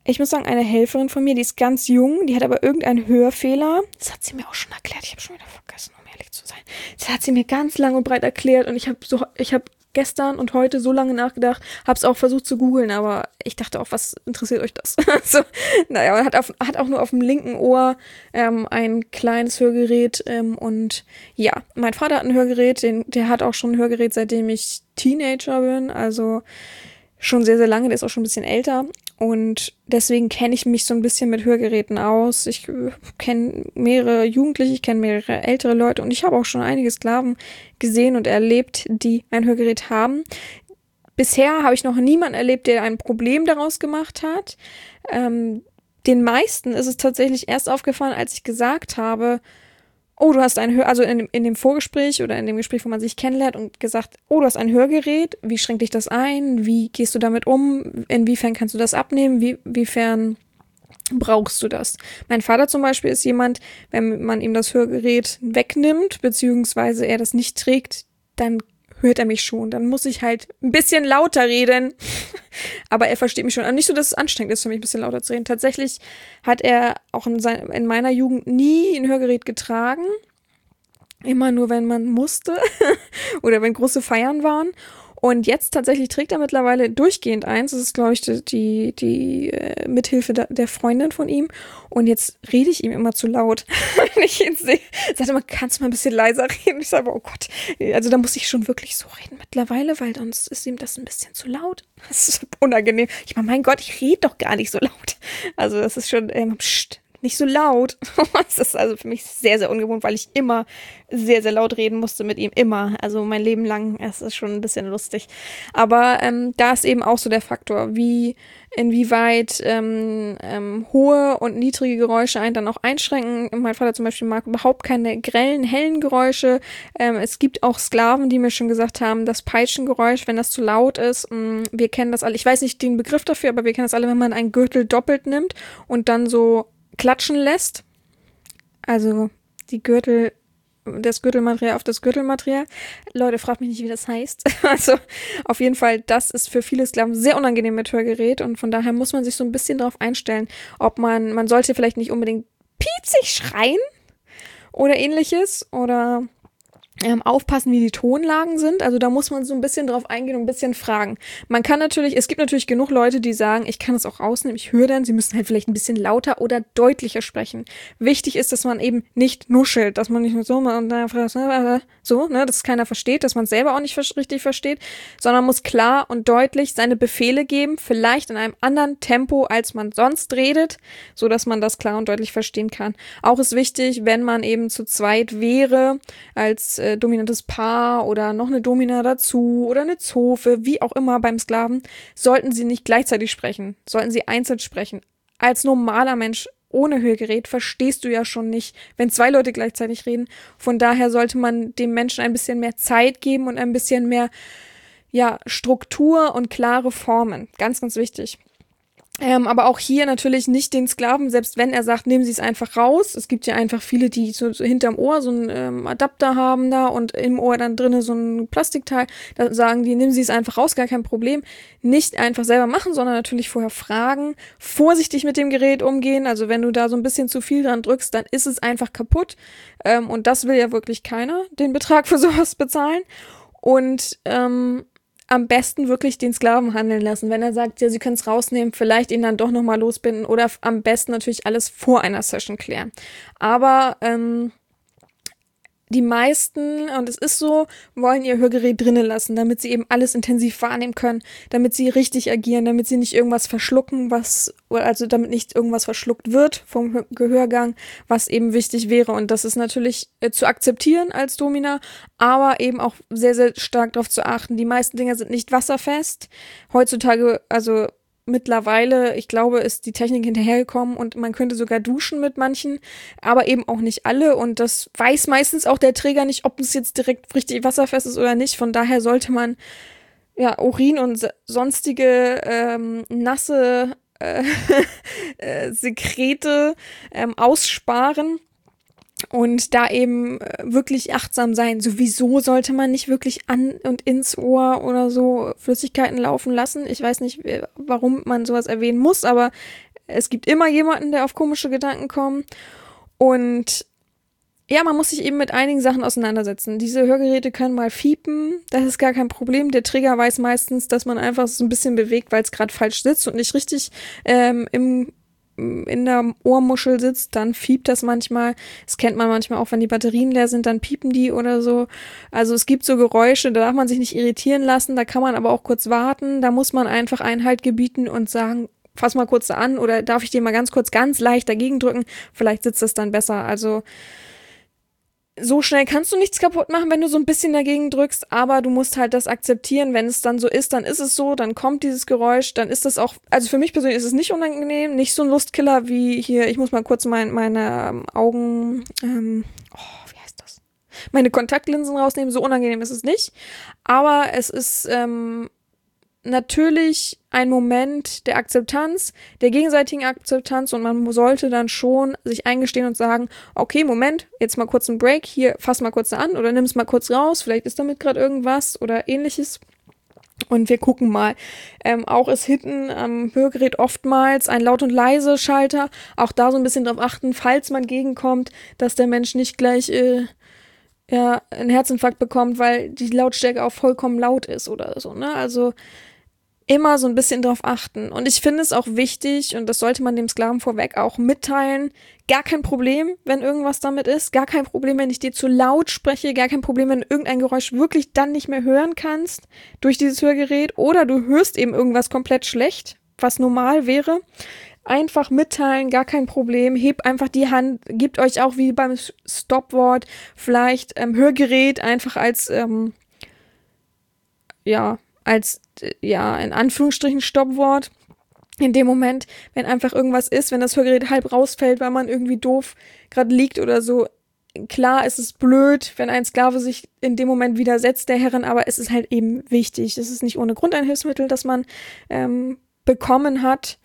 ich muss sagen, eine Helferin von mir, die ist ganz jung, die hat aber irgendeinen Hörfehler. Das hat sie mir auch schon erklärt, ich habe schon wieder vergessen, um ehrlich zu sein. Das hat sie mir ganz lang und breit erklärt und ich habe so, ich habe gestern und heute so lange nachgedacht, habe es auch versucht zu googeln, aber ich dachte auch, was interessiert euch das? so, naja, man hat, auf, hat auch nur auf dem linken Ohr ähm, ein kleines Hörgerät ähm, und ja, mein Vater hat ein Hörgerät, den, der hat auch schon ein Hörgerät, seitdem ich Teenager bin, also schon sehr, sehr lange, der ist auch schon ein bisschen älter und deswegen kenne ich mich so ein bisschen mit Hörgeräten aus. Ich äh, kenne mehrere Jugendliche, ich kenne mehrere ältere Leute und ich habe auch schon einige Sklaven gesehen und erlebt, die ein Hörgerät haben. Bisher habe ich noch niemanden erlebt, der ein Problem daraus gemacht hat. Ähm, den meisten ist es tatsächlich erst aufgefallen, als ich gesagt habe, oh, du hast ein Hör, also in, in dem Vorgespräch oder in dem Gespräch, wo man sich kennenlernt und gesagt, oh, du hast ein Hörgerät, wie schränkt dich das ein, wie gehst du damit um, inwiefern kannst du das abnehmen, wie, inwiefern brauchst du das? Mein Vater zum Beispiel ist jemand, wenn man ihm das Hörgerät wegnimmt, beziehungsweise er das nicht trägt, dann hört er mich schon. Dann muss ich halt ein bisschen lauter reden. Aber er versteht mich schon. Also nicht so, dass es anstrengend ist für mich, ein bisschen lauter zu reden. Tatsächlich hat er auch in, sein, in meiner Jugend nie ein Hörgerät getragen. Immer nur, wenn man musste oder wenn große Feiern waren. Und jetzt tatsächlich trägt er mittlerweile durchgehend eins. Das ist, glaube ich, die, die, die äh, Mithilfe der, der Freundin von ihm. Und jetzt rede ich ihm immer zu laut. Wenn ich ihn sehe, sagt er immer, kannst du mal ein bisschen leiser reden? Ich sage, oh Gott. Also da muss ich schon wirklich so reden mittlerweile, weil sonst ist ihm das ein bisschen zu laut. Das ist unangenehm. Ich meine, mein Gott, ich rede doch gar nicht so laut. Also das ist schon, ähm, pst, nicht so laut. Das ist also für mich sehr, sehr ungewohnt, weil ich immer sehr, sehr laut reden musste mit ihm. Immer. Also mein Leben lang. Es ist schon ein bisschen lustig. Aber ähm, da ist eben auch so der Faktor, wie, inwieweit ähm, ähm, hohe und niedrige Geräusche einen dann auch einschränken. Mein Vater zum Beispiel mag überhaupt keine grellen, hellen Geräusche. Ähm, es gibt auch Sklaven, die mir schon gesagt haben, das Peitschengeräusch, wenn das zu laut ist, mh, wir kennen das alle. Ich weiß nicht den Begriff dafür, aber wir kennen das alle, wenn man einen Gürtel doppelt nimmt und dann so klatschen lässt. Also die Gürtel, das Gürtelmaterial auf das Gürtelmaterial. Leute, fragt mich nicht, wie das heißt. Also auf jeden Fall, das ist für viele Sklaven sehr unangenehm mit Hörgerät und von daher muss man sich so ein bisschen darauf einstellen, ob man, man sollte vielleicht nicht unbedingt piepsig schreien oder ähnliches oder Ähm, aufpassen, wie die Tonlagen sind. Also da muss man so ein bisschen drauf eingehen und ein bisschen fragen. Man kann natürlich, es gibt natürlich genug Leute, die sagen, ich kann es auch rausnehmen, ich höre dann, sie müssen halt vielleicht ein bisschen lauter oder deutlicher sprechen. Wichtig ist, dass man eben nicht nuschelt, dass man nicht so und dann so, ne, dass keiner versteht, dass man es selber auch nicht richtig versteht, sondern muss klar und deutlich seine Befehle geben, vielleicht in einem anderen Tempo, als man sonst redet, so dass man das klar und deutlich verstehen kann. Auch ist wichtig, wenn man eben zu zweit wäre, als äh, dominantes Paar oder noch eine Domina dazu oder eine Zofe, wie auch immer beim Sklaven, sollten sie nicht gleichzeitig sprechen, sollten sie einzeln sprechen. Als normaler Mensch ohne Hörgerät verstehst du ja schon nicht, wenn zwei Leute gleichzeitig reden. Von daher sollte man dem Menschen ein bisschen mehr Zeit geben und ein bisschen mehr, ja, Struktur und klare Formen. Ganz, ganz wichtig. Ähm, aber auch hier natürlich nicht den Sklaven, selbst wenn er sagt, nehmen Sie es einfach raus. Es gibt ja einfach viele, die so, so hinterm Ohr so einen ähm, Adapter haben da und im Ohr dann drinnen so ein Plastikteil. Da sagen die, nehmen Sie es einfach raus, gar kein Problem. Nicht einfach selber machen, sondern natürlich vorher fragen. Vorsichtig mit dem Gerät umgehen. Also wenn du da so ein bisschen zu viel dran drückst, dann ist es einfach kaputt. Ähm, und das will ja wirklich keiner, den Betrag für sowas bezahlen. Und ähm, am besten wirklich den Sklaven handeln lassen. Wenn er sagt, ja, sie können es rausnehmen, vielleicht ihn dann doch nochmal losbinden oder am besten natürlich alles vor einer Session klären. Aber ähm, die meisten, und es ist so, wollen ihr Hörgerät drinnen lassen, damit sie eben alles intensiv wahrnehmen können, damit sie richtig agieren, damit sie nicht irgendwas verschlucken, was, also damit nicht irgendwas verschluckt wird vom Gehörgang, was eben wichtig wäre. Und das ist natürlich äh, zu akzeptieren als Domina, aber eben auch sehr, sehr stark darauf zu achten. Die meisten Dinger sind nicht wasserfest. Heutzutage, also mittlerweile, ich glaube, ist die Technik hinterhergekommen und man könnte sogar duschen mit manchen, aber eben auch nicht alle und das weiß meistens auch der Träger nicht, ob es jetzt direkt richtig wasserfest ist oder nicht. Von daher sollte man ja Urin und sonstige ähm, nasse äh, äh, Sekrete ähm, aussparen. Und da eben wirklich achtsam sein. Sowieso sollte man nicht wirklich an und ins Ohr oder so Flüssigkeiten laufen lassen. Ich weiß nicht, warum man sowas erwähnen muss, aber es gibt immer jemanden, der auf komische Gedanken kommt. Und ja, man muss sich eben mit einigen Sachen auseinandersetzen. Diese Hörgeräte können mal fiepen, das ist gar kein Problem. Der Trigger weiß meistens, dass man einfach so ein bisschen bewegt, weil es gerade falsch sitzt und nicht richtig ähm, im in der Ohrmuschel sitzt, dann fiept das manchmal. Das kennt man manchmal auch, wenn die Batterien leer sind, dann piepen die oder so. Also es gibt so Geräusche, da darf man sich nicht irritieren lassen, da kann man aber auch kurz warten, da muss man einfach Einhalt gebieten und sagen, fass mal kurz an oder darf ich dir mal ganz kurz ganz leicht dagegen drücken, vielleicht sitzt das dann besser. Also so schnell kannst du nichts kaputt machen, wenn du so ein bisschen dagegen drückst, aber du musst halt das akzeptieren. Wenn es dann so ist, dann ist es so, dann kommt dieses Geräusch, dann ist das auch, also für mich persönlich ist es nicht unangenehm, nicht so ein Lustkiller wie hier, ich muss mal kurz mein, meine ähm, Augen, ähm, oh, wie heißt das? Meine Kontaktlinsen rausnehmen, so unangenehm ist es nicht, aber es ist ähm, natürlich ein Moment der Akzeptanz, der gegenseitigen Akzeptanz und man sollte dann schon sich eingestehen und sagen, okay, Moment, jetzt mal kurz einen Break, hier, fass mal kurz an oder nimm es mal kurz raus, vielleicht ist damit gerade irgendwas oder ähnliches und wir gucken mal. Ähm, auch ist hinten am Hörgerät oftmals ein Laut- und Leise-Schalter, auch da so ein bisschen drauf achten, falls man gegenkommt, dass der Mensch nicht gleich äh, ja, einen Herzinfarkt bekommt, weil die Lautstärke auch vollkommen laut ist oder so, ne, also immer so ein bisschen drauf achten. Und ich finde es auch wichtig, und das sollte man dem Sklaven vorweg auch mitteilen, gar kein Problem, wenn irgendwas damit ist, gar kein Problem, wenn ich dir zu laut spreche, gar kein Problem, wenn du irgendein Geräusch wirklich dann nicht mehr hören kannst durch dieses Hörgerät oder du hörst eben irgendwas komplett schlecht, was normal wäre. Einfach mitteilen, gar kein Problem, hebt einfach die Hand, gebt euch auch wie beim Stopwort vielleicht ähm, Hörgerät einfach als, ähm, ja, als, ja, in Anführungsstrichen Stoppwort. In dem Moment, wenn einfach irgendwas ist, wenn das Hörgerät halb rausfällt, weil man irgendwie doof gerade liegt oder so. Klar, es ist blöd, wenn ein Sklave sich in dem Moment widersetzt der Herrin, aber es ist halt eben wichtig. Es ist nicht ohne Grund ein Hilfsmittel, das man ähm, bekommen hat.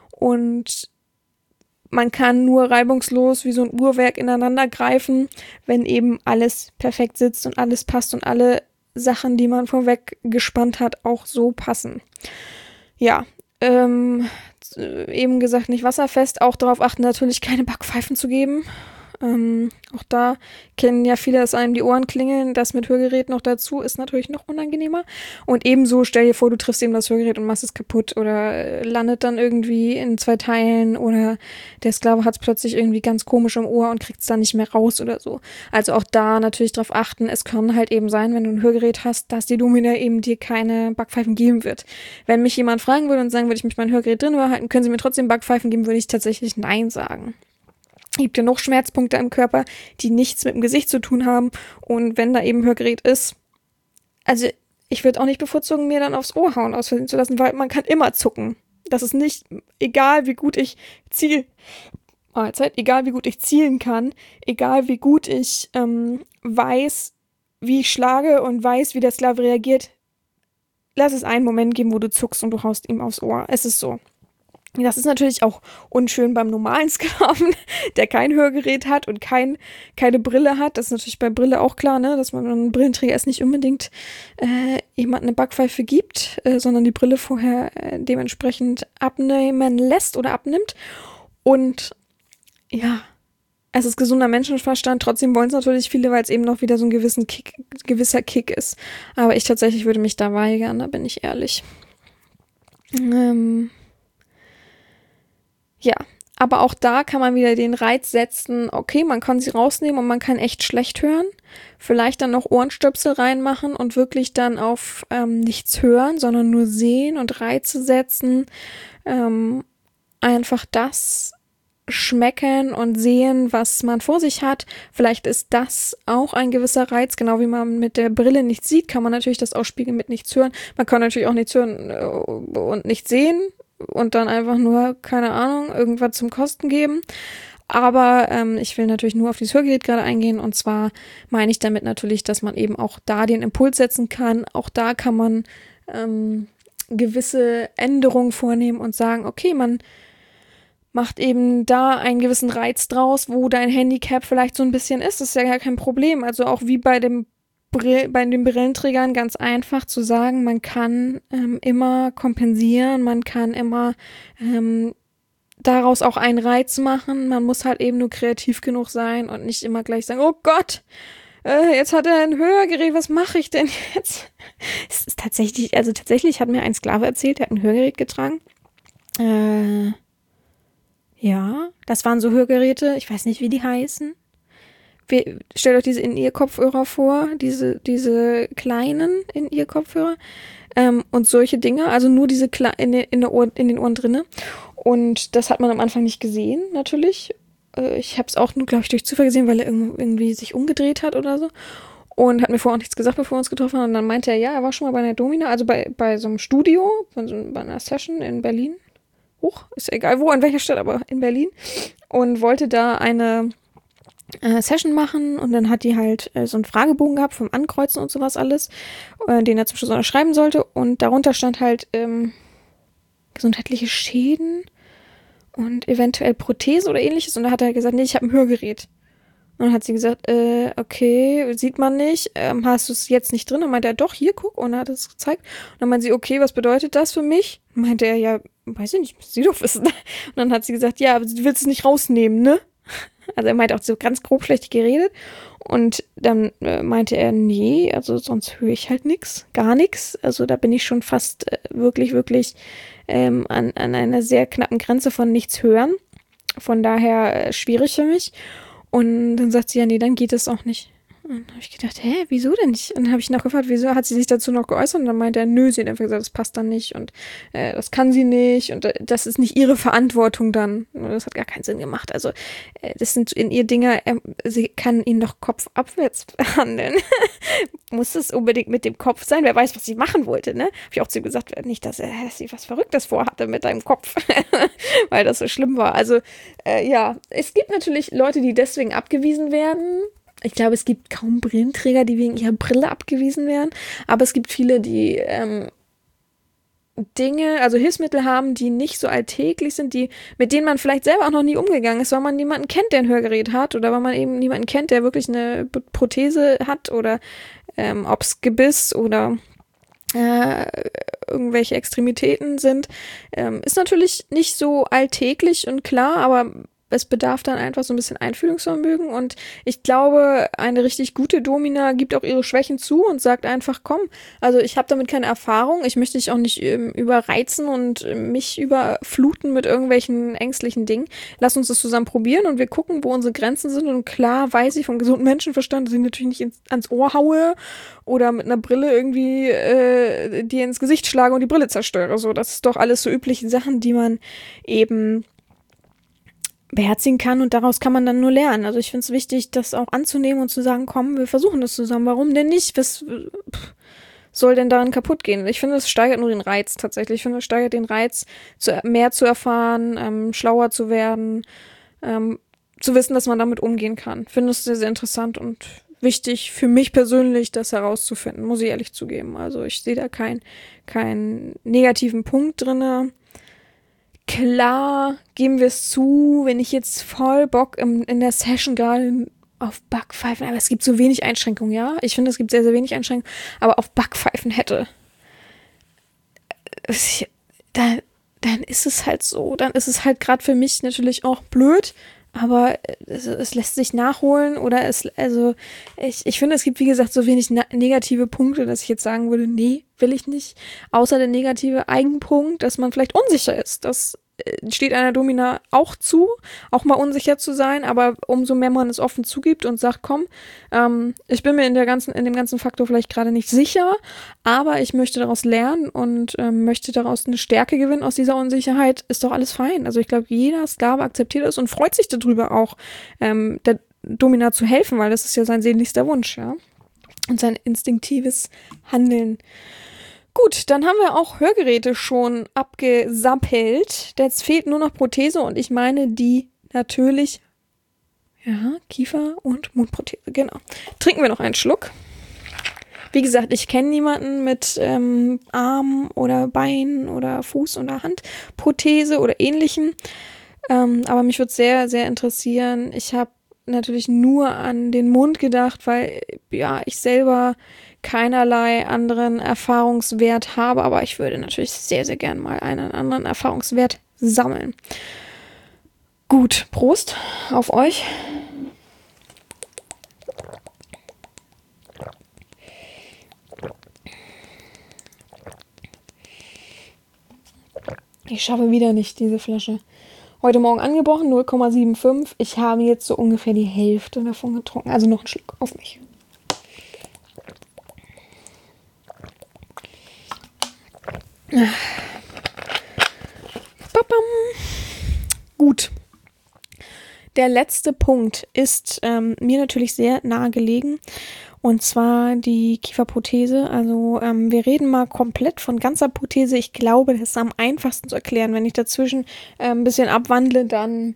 Und man kann nur reibungslos wie so ein Uhrwerk ineinander greifen, wenn eben alles perfekt sitzt und alles passt und alle Sachen, die man vorweg gespannt hat, auch so passen. Ja, ähm, eben gesagt, nicht wasserfest, auch darauf achten, natürlich keine Backpfeifen zu geben. Ähm, auch da kennen ja viele, dass einem die Ohren klingeln. Das mit Hörgerät noch dazu ist natürlich noch unangenehmer. Und ebenso stell dir vor, du triffst eben das Hörgerät und machst es kaputt oder landet dann irgendwie in zwei Teilen oder der Sklave hat es plötzlich irgendwie ganz komisch im Ohr und kriegt es dann nicht mehr raus oder so. Also auch da natürlich drauf achten. Es kann halt eben sein, wenn du ein Hörgerät hast, dass die Domina eben dir keine Backpfeifen geben wird. Wenn mich jemand fragen würde und sagen würde, ich möchte mein Hörgerät drin behalten, können sie mir trotzdem Backpfeifen geben, würde ich tatsächlich Nein sagen. Es gibt genug Schmerzpunkte im Körper, die nichts mit dem Gesicht zu tun haben. Und wenn da eben Hörgerät ist, also ich würde auch nicht bevorzugen, mir dann aufs Ohr hauen aus Versehen zu lassen, weil man kann immer zucken. Das ist nicht, egal wie gut ich ziel, Mahlzeit, egal wie gut ich zielen kann, egal wie gut ich ähm, weiß, wie ich schlage und weiß, wie der Sklave reagiert, lass es einen Moment geben, wo du zuckst und du haust ihm aufs Ohr. Es ist so. Das ist natürlich auch unschön beim normalen Sklaven, der kein Hörgerät hat und kein, keine Brille hat. Das ist natürlich bei Brille auch klar, ne, dass man einen Brillenträger es nicht unbedingt äh, jemand eine Backpfeife gibt, äh, sondern die Brille vorher äh, dementsprechend abnehmen lässt oder abnimmt. Und ja, es ist gesunder Menschenverstand. Trotzdem wollen es natürlich viele, weil es eben noch wieder so ein gewissen Kick, gewisser Kick ist. Aber ich tatsächlich würde mich da weigern, da bin ich ehrlich. Ähm... Ja, aber auch da kann man wieder den Reiz setzen, okay, man kann sie rausnehmen und man kann echt schlecht hören. Vielleicht dann noch Ohrenstöpsel reinmachen und wirklich dann auf ähm, nichts hören, sondern nur sehen und Reize setzen. Ähm, einfach das schmecken und sehen, was man vor sich hat. Vielleicht ist das auch ein gewisser Reiz, genau wie man mit der Brille nichts sieht, kann man natürlich das ausspiegeln mit nichts hören. Man kann natürlich auch nichts hören und nichts sehen. Und dann einfach nur, keine Ahnung, irgendwas zum Kosten geben. Aber ähm, ich will natürlich nur auf dieses Hörgerät gerade eingehen. Und zwar meine ich damit natürlich, dass man eben auch da den Impuls setzen kann. Auch da kann man ähm, gewisse Änderungen vornehmen und sagen, okay, man macht eben da einen gewissen Reiz draus, wo dein Handicap vielleicht so ein bisschen ist. Das ist ja gar kein Problem. Also auch wie bei dem Brill, bei den Brillenträgern ganz einfach zu sagen, man kann ähm, immer kompensieren, man kann immer ähm, daraus auch einen Reiz machen. Man muss halt eben nur kreativ genug sein und nicht immer gleich sagen, oh Gott, äh, jetzt hat er ein Hörgerät, was mache ich denn jetzt? Es ist tatsächlich, also tatsächlich hat mir ein Sklave erzählt, der hat ein Hörgerät getragen. Äh, ja, das waren so Hörgeräte, ich weiß nicht, wie die heißen. Wir, stellt euch diese In-Ear-Kopfhörer vor, diese, diese kleinen In-Ear-Kopfhörer. Ähm, und solche Dinge, also nur diese Kle- in, de, in, der Ohr, in den Ohren drinne. Und das hat man am Anfang nicht gesehen, natürlich. Äh, ich habe es auch nur, glaube ich, durch Zufall gesehen, weil er irgendwie, irgendwie sich umgedreht hat oder so. Und hat mir vorher auch nichts gesagt, bevor wir uns getroffen haben. Und dann meinte er, ja, er war schon mal bei einer Domina, also bei, bei so einem Studio, bei, so, bei einer Session in Berlin. Hoch, ist ja egal wo, in welcher Stadt, aber in Berlin. Und wollte da eine äh, Session machen. Und dann hat die halt äh, so einen Fragebogen gehabt vom Ankreuzen und sowas alles, äh, den er zum Schluss unterschreiben sollte. Und darunter stand halt ähm, gesundheitliche Schäden und eventuell Prothese oder ähnliches. Und da hat er gesagt, nee, ich habe ein Hörgerät. Und dann hat sie gesagt, äh, okay, sieht man nicht, ähm, hast du es jetzt nicht drin? Und meinte er, doch, hier, guck. Und er hat es gezeigt. Und dann meinte sie, okay, was bedeutet das für mich? Und meinte er, ja, weiß ich nicht, muss sie doch wissen. Und dann hat sie gesagt, ja, aber du willst es nicht rausnehmen, ne? Also er meinte auch so ganz grob schlecht geredet. Und dann äh, meinte er, nee, also sonst höre ich halt nix, gar nichts. Also da bin ich schon fast äh, wirklich, wirklich ähm, an, an einer sehr knappen Grenze von nichts hören. Von daher äh, schwierig für mich. Und dann sagt sie, ja, nee, dann geht es auch nicht. Und dann habe ich gedacht, hä, wieso denn nicht? Und dann habe ich nachgefragt, wieso hat sie sich dazu noch geäußert? Und dann meinte er, nö, sie hat einfach gesagt, das passt dann nicht und äh, das kann sie nicht und äh, das ist nicht ihre Verantwortung dann. Und das hat gar keinen Sinn gemacht. Also äh, das sind in ihr Dinge, äh, sie kann ihn doch kopfabwärts behandeln. Muss es unbedingt mit dem Kopf sein? Wer weiß, was sie machen wollte, ne? Habe ich auch zu ihm gesagt, nicht, dass, er, dass sie was Verrücktes vorhatte mit deinem Kopf, weil das so schlimm war. Also äh, ja, es gibt natürlich Leute, die deswegen abgewiesen werden. Ich glaube, es gibt kaum Brillenträger, die wegen ihrer Brille abgewiesen werden. Aber es gibt viele, die ähm, Dinge, also Hilfsmittel haben, die nicht so alltäglich sind, die, mit denen man vielleicht selber auch noch nie umgegangen ist, weil man niemanden kennt, der ein Hörgerät hat oder weil man eben niemanden kennt, der wirklich eine Prothese hat oder ähm, ob es Gebiss oder äh, irgendwelche Extremitäten sind. Ähm, ist natürlich nicht so alltäglich und klar, aber es bedarf dann einfach so ein bisschen Einfühlungsvermögen und ich glaube, eine richtig gute Domina gibt auch ihre Schwächen zu und sagt einfach, komm, also ich habe damit keine Erfahrung, ich möchte dich auch nicht ähm, überreizen und äh, mich überfluten mit irgendwelchen ängstlichen Dingen. Lass uns das zusammen probieren und wir gucken, wo unsere Grenzen sind und klar weiß ich vom gesunden Menschenverstand, dass ich natürlich nicht ins, ans Ohr haue oder mit einer Brille irgendwie äh, dir ins Gesicht schlage und die Brille zerstöre. So, das ist doch alles so übliche Sachen, die man eben beherzigen kann und daraus kann man dann nur lernen. Also ich finde es wichtig, das auch anzunehmen und zu sagen, komm, wir versuchen das zusammen. Warum denn nicht? Was pff, soll denn daran kaputt gehen? Ich finde, es steigert nur den Reiz tatsächlich. Ich finde, es steigert den Reiz, zu, mehr zu erfahren, ähm, schlauer zu werden, ähm, zu wissen, dass man damit umgehen kann. Ich finde es sehr, sehr interessant und wichtig für mich persönlich, das herauszufinden, muss ich ehrlich zugeben. Also ich sehe da keinen keinen negativen Punkt drinne. Klar, geben wir es zu, wenn ich jetzt voll Bock im, in der Session gerade auf Backpfeifen, aber es gibt so wenig Einschränkungen, ja. Ich finde, es gibt sehr, sehr wenig Einschränkungen, aber auf Backpfeifen hätte, dann, dann ist es halt so, dann ist es halt gerade für mich natürlich auch blöd, aber es, es lässt sich nachholen oder es, also ich, ich finde, es gibt, wie gesagt, so wenig na- negative Punkte, dass ich jetzt sagen würde, nee, will ich nicht. Außer der negative Eigenpunkt, dass man vielleicht unsicher ist. Das äh, steht einer Domina auch zu, auch mal unsicher zu sein, aber umso mehr man es offen zugibt und sagt, komm, ähm, ich bin mir in der ganzen, in dem ganzen Faktor vielleicht gerade nicht sicher, aber ich möchte daraus lernen und ähm, möchte daraus eine Stärke gewinnen aus dieser Unsicherheit, ist doch alles fein. Also ich glaube, jeder Sklave akzeptiert es und freut sich darüber auch, ähm, der Domina zu helfen, weil das ist ja sein sehnlichster Wunsch, ja. Und sein instinktives Handeln. Gut, dann haben wir auch Hörgeräte schon abgesappelt. Jetzt fehlt nur noch Prothese und ich meine die natürlich, ja, Kiefer- und Mundprothese, genau. Trinken wir noch einen Schluck. Wie gesagt, ich kenne niemanden mit ähm, Arm oder Bein oder Fuß- oder Handprothese oder ähnlichem. Ähm, aber mich würde sehr, sehr interessieren. Ich habe natürlich nur an den Mund gedacht, weil ja ich selber keinerlei anderen Erfahrungswert habe, aber ich würde natürlich sehr, sehr gern mal einen anderen Erfahrungswert sammeln. Gut, Prost auf euch. Ich schaffe wieder nicht diese Flasche. Heute Morgen angebrochen, null Komma fünfundsiebzig. Ich habe jetzt so ungefähr die Hälfte davon getrunken. Also noch einen Schluck auf mich. Babam. Gut. Der letzte Punkt ist ähm, mir natürlich sehr nahe gelegen. Und zwar die Kieferprothese. Also ähm, wir reden mal komplett von ganzer Prothese. Ich glaube, das ist am einfachsten zu erklären. Wenn ich dazwischen äh, ein bisschen abwandle, dann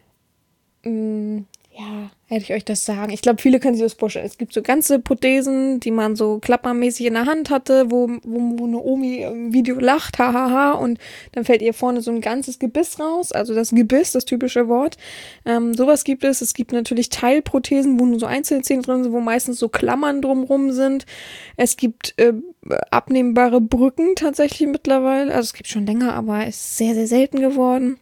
ähm, ja, werde ich euch das sagen. Ich glaube, viele können sich das vorstellen. Es gibt so ganze Prothesen, die man so klappermäßig in der Hand hatte, wo, wo, wo eine Omi im Video lacht, hahaha, und dann fällt ihr vorne so ein ganzes Gebiss raus. Also das Gebiss, das typische Wort. Ähm, sowas gibt es. Es gibt natürlich Teilprothesen, wo nur so Einzelzähne drin sind, wo meistens so Klammern drumrum sind. Es gibt äh, abnehmbare Brücken tatsächlich mittlerweile. Also es gibt schon länger, aber es ist sehr, sehr selten geworden.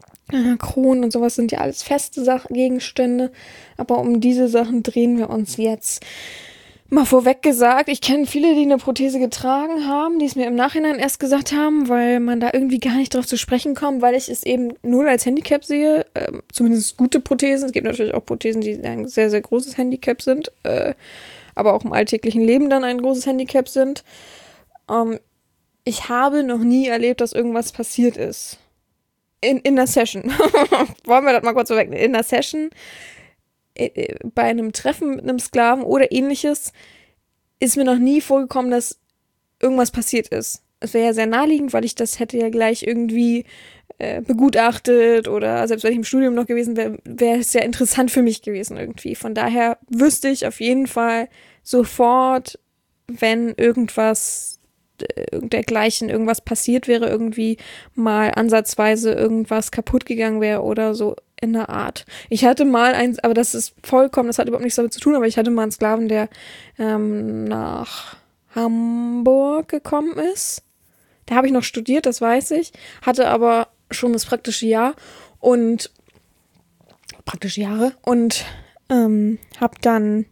Kronen und sowas sind ja alles feste Sachen, Gegenstände, aber um diese Sachen drehen wir uns jetzt. Mal vorweg gesagt, ich kenne viele, die eine Prothese getragen haben, die es mir im Nachhinein erst gesagt haben, weil man da irgendwie gar nicht drauf zu sprechen kommt, weil ich es eben nur als Handicap sehe, äh, zumindest gute Prothesen. Es gibt natürlich auch Prothesen, die ein sehr, sehr großes Handicap sind, äh, aber auch im alltäglichen Leben dann ein großes Handicap sind. Ähm, ich habe noch nie erlebt, dass irgendwas passiert ist. In, in der Session. Wollen wir das mal kurz so weg? In der Session, äh, bei einem Treffen mit einem Sklaven oder ähnliches, ist mir noch nie vorgekommen, dass irgendwas passiert ist. Es wäre ja sehr naheliegend, weil ich das hätte ja gleich irgendwie äh, begutachtet oder selbst wenn ich im Studium noch gewesen wäre, wäre es ja interessant für mich gewesen irgendwie. Von daher wüsste ich auf jeden Fall sofort, wenn irgendwas dergleichen irgendwas passiert wäre, irgendwie mal ansatzweise irgendwas kaputt gegangen wäre oder so in der Art. Ich hatte mal eins, aber das ist vollkommen, das hat überhaupt nichts damit zu tun, aber ich hatte mal einen Sklaven, der ähm, nach Hamburg gekommen ist. Da habe ich noch studiert, das weiß ich, hatte aber schon das praktische Jahr und praktische Jahre und ähm, habe dann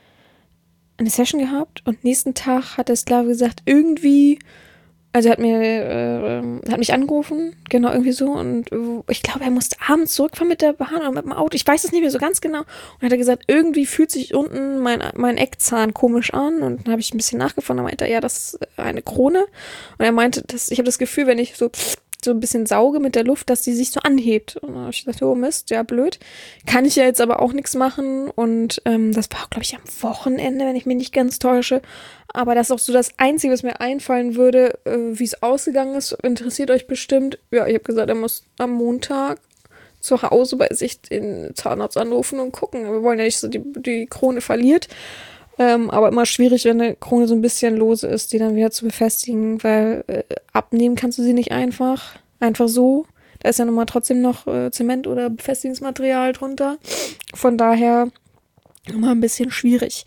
eine Session gehabt und nächsten Tag hat der Sklave gesagt, irgendwie, also er hat mir, äh, hat mich angerufen, genau, irgendwie so, und ich glaube, er musste abends zurückfahren mit der Bahn oder mit dem Auto, ich weiß es nicht mehr so ganz genau, und hat er gesagt, irgendwie fühlt sich unten mein, mein Eckzahn komisch an, und dann habe ich ein bisschen nachgefragt, dann meinte er, ja, das ist eine Krone, und er meinte, dass, ich habe das Gefühl, wenn ich so so ein bisschen sauge mit der Luft, dass die sich so anhebt. Und dann habe ich gedacht, oh Mist, ja blöd. Kann ich ja jetzt aber auch nichts machen. Und ähm, das war, glaube ich, am Wochenende, wenn ich mich nicht ganz täusche. Aber das ist auch so das Einzige, was mir einfallen würde, äh, wie es ausgegangen ist. Interessiert euch bestimmt. Ja, ich habe gesagt, er muss am Montag zu Hause bei sich den Zahnarzt anrufen und gucken. Wir wollen ja nicht, dass die, die Krone verliert. Ähm, aber immer schwierig, wenn eine Krone so ein bisschen lose ist, die dann wieder zu befestigen, weil äh, abnehmen kannst du sie nicht einfach, einfach so. Da ist ja nochmal trotzdem noch äh, Zement oder Befestigungsmaterial drunter. Von daher immer ein bisschen schwierig.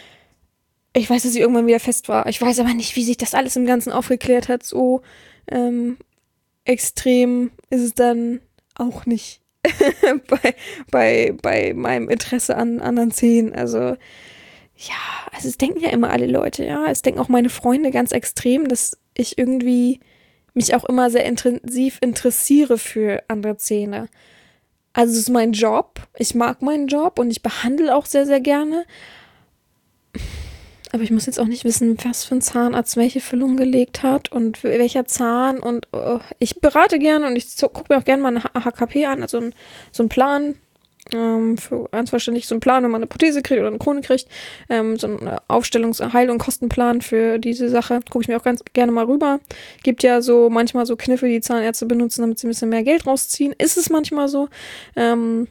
Ich weiß, dass sie irgendwann wieder fest war. Ich weiß aber nicht, wie sich das alles im Ganzen aufgeklärt hat. So ähm, extrem ist es dann auch nicht bei, bei, bei meinem Interesse an anderen Zähnen. Also ja, also es denken ja immer alle Leute, ja. Es denken auch meine Freunde ganz extrem, dass ich irgendwie mich auch immer sehr intensiv interessiere für andere Zähne. Also es ist mein Job. Ich mag meinen Job und ich behandle auch sehr, sehr gerne. Aber ich muss jetzt auch nicht wissen, was für ein Zahnarzt welche Füllung gelegt hat und welcher Zahn. Und oh, ich berate gerne und ich gucke mir auch gerne mal eine H K P an, also ein, so einen Plan. Ähm, für einverständlich so einen Plan, wenn man eine Prothese kriegt oder eine Krone kriegt, ähm, so einen Aufstellungs-, Heil- und Kostenplan für diese Sache, gucke ich mir auch ganz gerne mal rüber. Gibt ja so manchmal so Kniffe, die Zahnärzte benutzen, damit sie ein bisschen mehr Geld rausziehen. Ist es manchmal so. Ähm,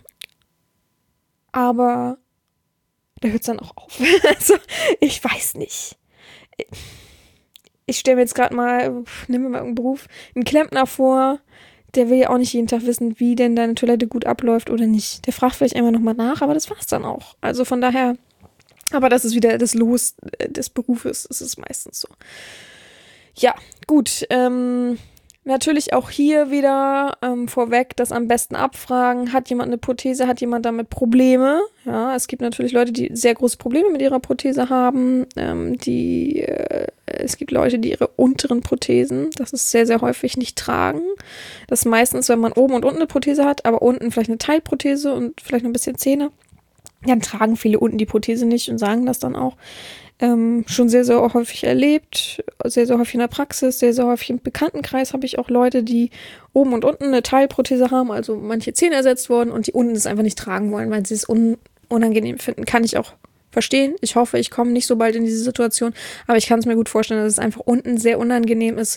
aber da hört es dann auch auf. Also, ich weiß nicht. Ich stelle mir jetzt gerade mal, nehmen wir mal irgendeinen Beruf, einen Klempner vor. Der will ja auch nicht jeden Tag wissen, wie denn deine Toilette gut abläuft oder nicht. Der fragt vielleicht einmal nochmal nach, aber das war's dann auch. Also von daher, aber das ist wieder das Los des Berufes. Das ist meistens so. Ja, gut. Ähm, Natürlich auch hier wieder ähm, vorweg das am besten abfragen. Hat jemand eine Prothese? Hat jemand damit Probleme? Ja, es gibt natürlich Leute, die sehr große Probleme mit ihrer Prothese haben. Ähm, die, äh, es gibt Leute, die ihre unteren Prothesen, das ist sehr, sehr häufig, nicht tragen. Das ist meistens, wenn man oben und unten eine Prothese hat, aber unten vielleicht eine Teilprothese und vielleicht noch ein bisschen Zähne. Dann tragen viele unten die Prothese nicht und sagen das dann auch. Ähm, schon sehr, sehr häufig erlebt, sehr, sehr häufig in der Praxis, sehr, sehr häufig im Bekanntenkreis habe ich auch Leute, die oben und unten eine Teilprothese haben, also manche Zähne ersetzt wurden und die unten es einfach nicht tragen wollen, weil sie es un- unangenehm finden. Kann ich auch verstehen. Ich hoffe, ich komme nicht so bald in diese Situation, aber ich kann es mir gut vorstellen, dass es einfach unten sehr unangenehm ist,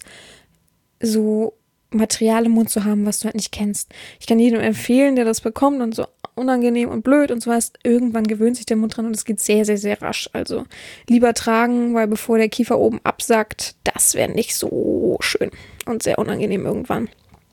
so Material im Mund zu haben, was du halt nicht kennst. Ich kann jedem empfehlen, der das bekommt und so unangenehm und blöd und so was, irgendwann gewöhnt sich der Mund dran und es geht sehr, sehr, sehr rasch. Also lieber tragen, weil bevor der Kiefer oben absackt, das wäre nicht so schön und sehr unangenehm irgendwann.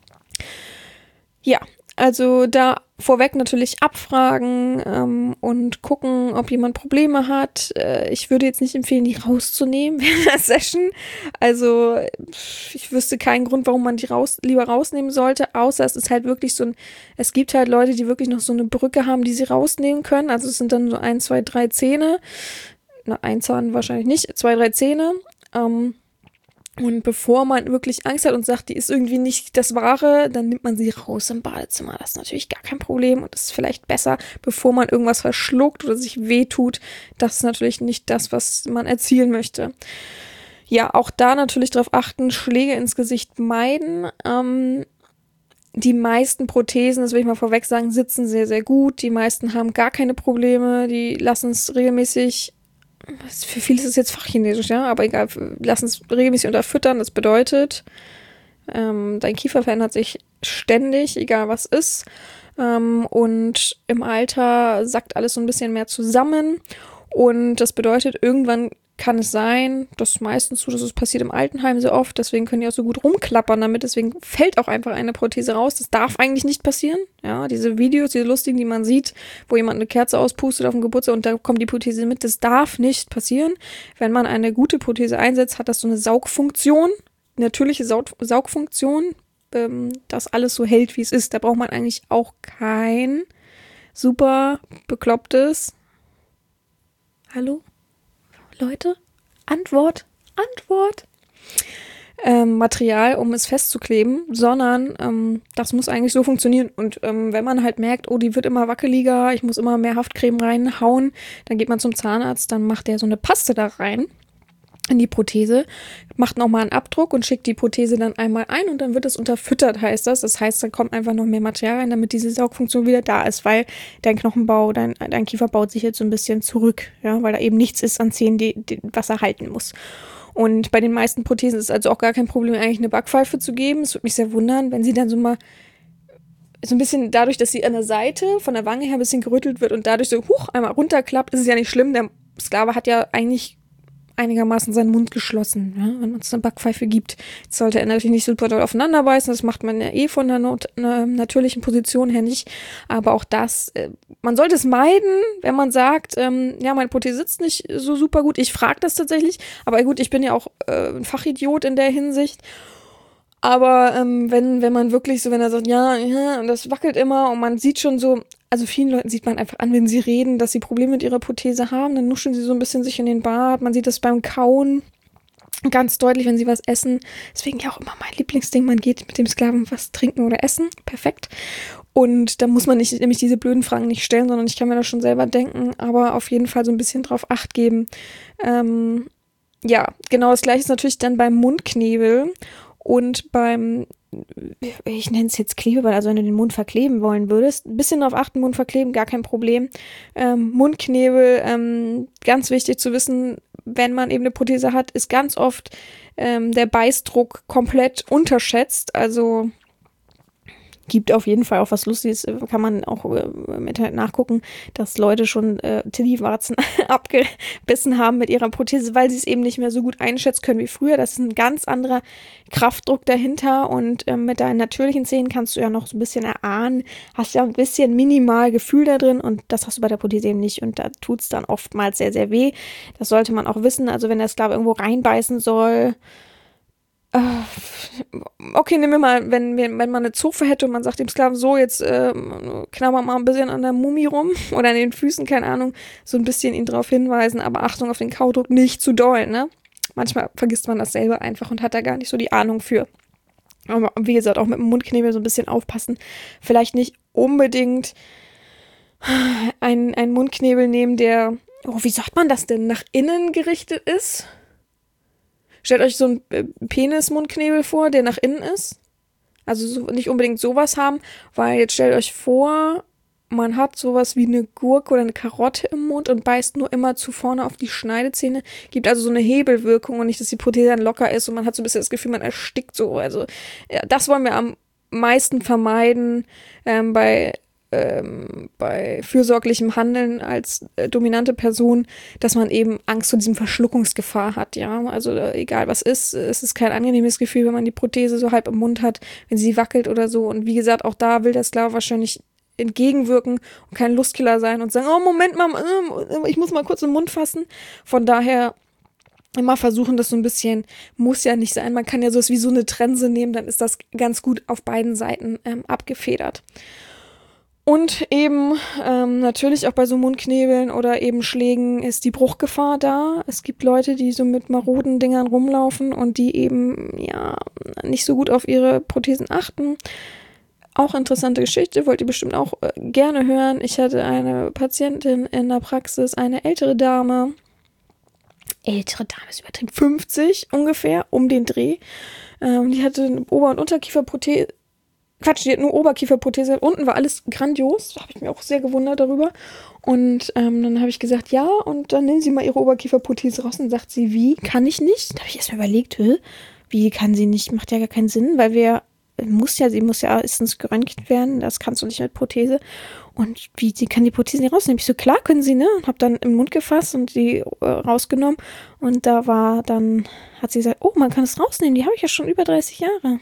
Ja, also da vorweg natürlich abfragen ähm, und gucken, ob jemand Probleme hat. Äh, ich würde jetzt nicht empfehlen, die rauszunehmen in der Session. Also ich wüsste keinen Grund, warum man die raus, lieber rausnehmen sollte, außer es ist halt wirklich so ein, es gibt halt Leute, die wirklich noch so eine Brücke haben, die sie rausnehmen können. Also es sind dann so ein, zwei, drei Zähne. Na, ein Zahn wahrscheinlich nicht, zwei, drei Zähne. Ähm, Und bevor man wirklich Angst hat und sagt, die ist irgendwie nicht das Wahre, dann nimmt man sie raus im Badezimmer. Das ist natürlich gar kein Problem und das ist vielleicht besser, bevor man irgendwas verschluckt oder sich wehtut. Das ist natürlich nicht das, was man erzielen möchte. Ja, auch da natürlich darauf achten, Schläge ins Gesicht meiden. Ähm, die meisten Prothesen, das will ich mal vorweg sagen, sitzen sehr, sehr gut. Die meisten haben gar keine Probleme. Die lassen es regelmäßig. Für viele ist es jetzt Fachchinesisch, ja, aber egal, lass uns regelmäßig unterfüttern. Das bedeutet, ähm, dein Kiefer verändert sich ständig, egal was ist. Ähm, und im Alter sackt alles so ein bisschen mehr zusammen. Und das bedeutet, irgendwann kann es sein, das ist meistens so, dass es passiert im Altenheim sehr oft, deswegen können die auch so gut rumklappern damit, deswegen fällt auch einfach eine Prothese raus. Das darf eigentlich nicht passieren. Ja, diese Videos, diese lustigen, die man sieht, wo jemand eine Kerze auspustet auf dem Geburtstag und da kommt die Prothese mit, das darf nicht passieren. Wenn man eine gute Prothese einsetzt, hat das so eine Saugfunktion, natürliche Saug- Saugfunktion, ähm, dass alles so hält, wie es ist. Da braucht man eigentlich auch kein super beklopptes Hallo? Leute, Antwort, Antwort. Ähm, Material, um es festzukleben, sondern ähm, das muss eigentlich so funktionieren. Und ähm, wenn man halt merkt, oh, die wird immer wackeliger, ich muss immer mehr Haftcreme reinhauen, dann geht man zum Zahnarzt, dann macht der so eine Paste da rein in die Prothese, macht nochmal einen Abdruck und schickt die Prothese dann einmal ein und dann wird es unterfüttert, heißt das. Das heißt, dann kommt einfach noch mehr Material rein, damit diese Saugfunktion wieder da ist, weil dein Knochenbau, dein, dein Kiefer baut sich jetzt so ein bisschen zurück, ja, weil da eben nichts ist an Zähnen, die, die, was er halten muss. Und bei den meisten Prothesen ist es also auch gar kein Problem, eigentlich eine Backpfeife zu geben. Es würde mich sehr wundern, wenn sie dann so mal so ein bisschen dadurch, dass sie an der Seite von der Wange her ein bisschen gerüttelt wird und dadurch so huch, einmal runterklappt, ist es ja nicht schlimm. Der Sklave hat ja eigentlich einigermaßen seinen Mund geschlossen, ja, wenn man es eine Backpfeife gibt. Jetzt sollte er natürlich nicht super doll aufeinander beißen, das macht man ja eh von der not- einer natürlichen Position her nicht, aber auch das, äh, man sollte es meiden, wenn man sagt, ähm, ja, meine Prothese sitzt nicht so super gut, ich frage das tatsächlich, aber gut, ich bin ja auch äh, ein Fachidiot in der Hinsicht, aber ähm, wenn, wenn man wirklich so, wenn er sagt, ja, ja, und das wackelt immer und man sieht schon so, also vielen Leuten sieht man einfach an, wenn sie reden, dass sie Probleme mit ihrer Prothese haben, dann nuscheln sie so ein bisschen sich in den Bart, man sieht das beim Kauen ganz deutlich, wenn sie was essen. Deswegen ja auch immer mein Lieblingsding, man geht mit dem Sklaven was trinken oder essen, perfekt. Und da muss man nicht nämlich diese blöden Fragen nicht stellen, sondern ich kann mir das schon selber denken, aber auf jeden Fall so ein bisschen drauf Acht geben. Ähm, ja, genau das Gleiche ist natürlich dann beim Mundknebel und beim, ich nenne es jetzt Klebeband, also wenn du den Mund verkleben wollen würdest, ein bisschen darauf achten, Mund verkleben, gar kein Problem. Ähm, Mundknebel, ähm, ganz wichtig zu wissen, wenn man eben eine Prothese hat, ist ganz oft ähm, der Beißdruck komplett unterschätzt, also gibt auf jeden Fall auch was Lustiges, kann man auch äh, im Internet nachgucken, dass Leute schon äh, Tilly-Warzen abgebissen haben mit ihrer Prothese, weil sie es eben nicht mehr so gut einschätzen können wie früher. Das ist ein ganz anderer Kraftdruck dahinter und äh, mit deinen natürlichen Zähnen kannst du ja noch so ein bisschen erahnen, hast ja ein bisschen minimal Gefühl da drin und das hast du bei der Prothese eben nicht und da tut es dann oftmals sehr, sehr weh. Das sollte man auch wissen, also wenn der Sklave irgendwo reinbeißen soll, Okay, nehmen wir mal, wenn, wir, wenn man eine Zofe hätte und man sagt dem Sklaven so, jetzt äh, knabber mal ein bisschen an der Mumie rum oder an den Füßen, keine Ahnung, so ein bisschen ihn drauf hinweisen, aber Achtung auf den Kaudruck, nicht zu doll, ne? Manchmal vergisst man das selber einfach und hat da gar nicht so die Ahnung für. Aber wie gesagt, auch mit dem Mundknebel so ein bisschen aufpassen. Vielleicht nicht unbedingt einen, einen Mundknebel nehmen, der, oh, wie sagt man das denn, nach innen gerichtet ist? Stellt euch so einen äh, Penis-Mundknebel vor, der nach innen ist. Also so, nicht unbedingt sowas haben, weil jetzt stellt euch vor, man hat sowas wie eine Gurke oder eine Karotte im Mund und beißt nur immer zu vorne auf die Schneidezähne. Gibt also so eine Hebelwirkung und nicht, dass die Prothese dann locker ist und man hat so ein bisschen das Gefühl, man erstickt so. Also ja, das wollen wir am meisten vermeiden ähm, bei ähm, bei fürsorglichem Handeln als äh, dominante Person, dass man eben Angst vor diesem Verschluckungsgefahr hat, ja, also äh, egal was ist, es ist kein angenehmes Gefühl, wenn man die Prothese so halb im Mund hat, wenn sie wackelt oder so und wie gesagt, auch da will der Sklave wahrscheinlich entgegenwirken und kein Lustkiller sein und sagen, oh Moment mal, ich muss mal kurz den Mund fassen, von daher immer versuchen, das so ein bisschen, muss ja nicht sein, man kann ja sowas wie so eine Trense nehmen, dann ist das ganz gut auf beiden Seiten ähm, abgefedert. Und eben ähm, natürlich auch bei so Mundknebeln oder eben Schlägen ist die Bruchgefahr da. Es gibt Leute, die so mit maroden Dingern rumlaufen und die eben ja nicht so gut auf ihre Prothesen achten. Auch interessante Geschichte, wollt ihr bestimmt auch äh, gerne hören. Ich hatte eine Patientin in der Praxis, eine ältere Dame. Ältere Dame ist übertrieben, fünfzig ungefähr, um den Dreh. Ähm, die hatte eine Ober- und Unterkieferprothese. Quatsch, die hat nur Oberkieferprothese. Unten war alles grandios. Da habe ich mich auch sehr gewundert darüber. Und ähm, dann habe ich gesagt, ja, und dann nehmen Sie mal Ihre Oberkieferprothese raus. Und sagt sie, wie? Kann ich nicht? Da habe ich erstmal überlegt, hä? Wie kann sie nicht? Macht ja gar keinen Sinn, weil wir, muss ja, sie muss ja erstens geröntgt werden. Das kannst du nicht mit Prothese. Und wie, sie kann die Prothese nicht rausnehmen? Ich so, klar können sie, ne? Und habe dann im Mund gefasst und die äh, rausgenommen. Und da war dann, hat sie gesagt, oh, man kann es rausnehmen. Die habe ich ja schon über dreißig Jahre.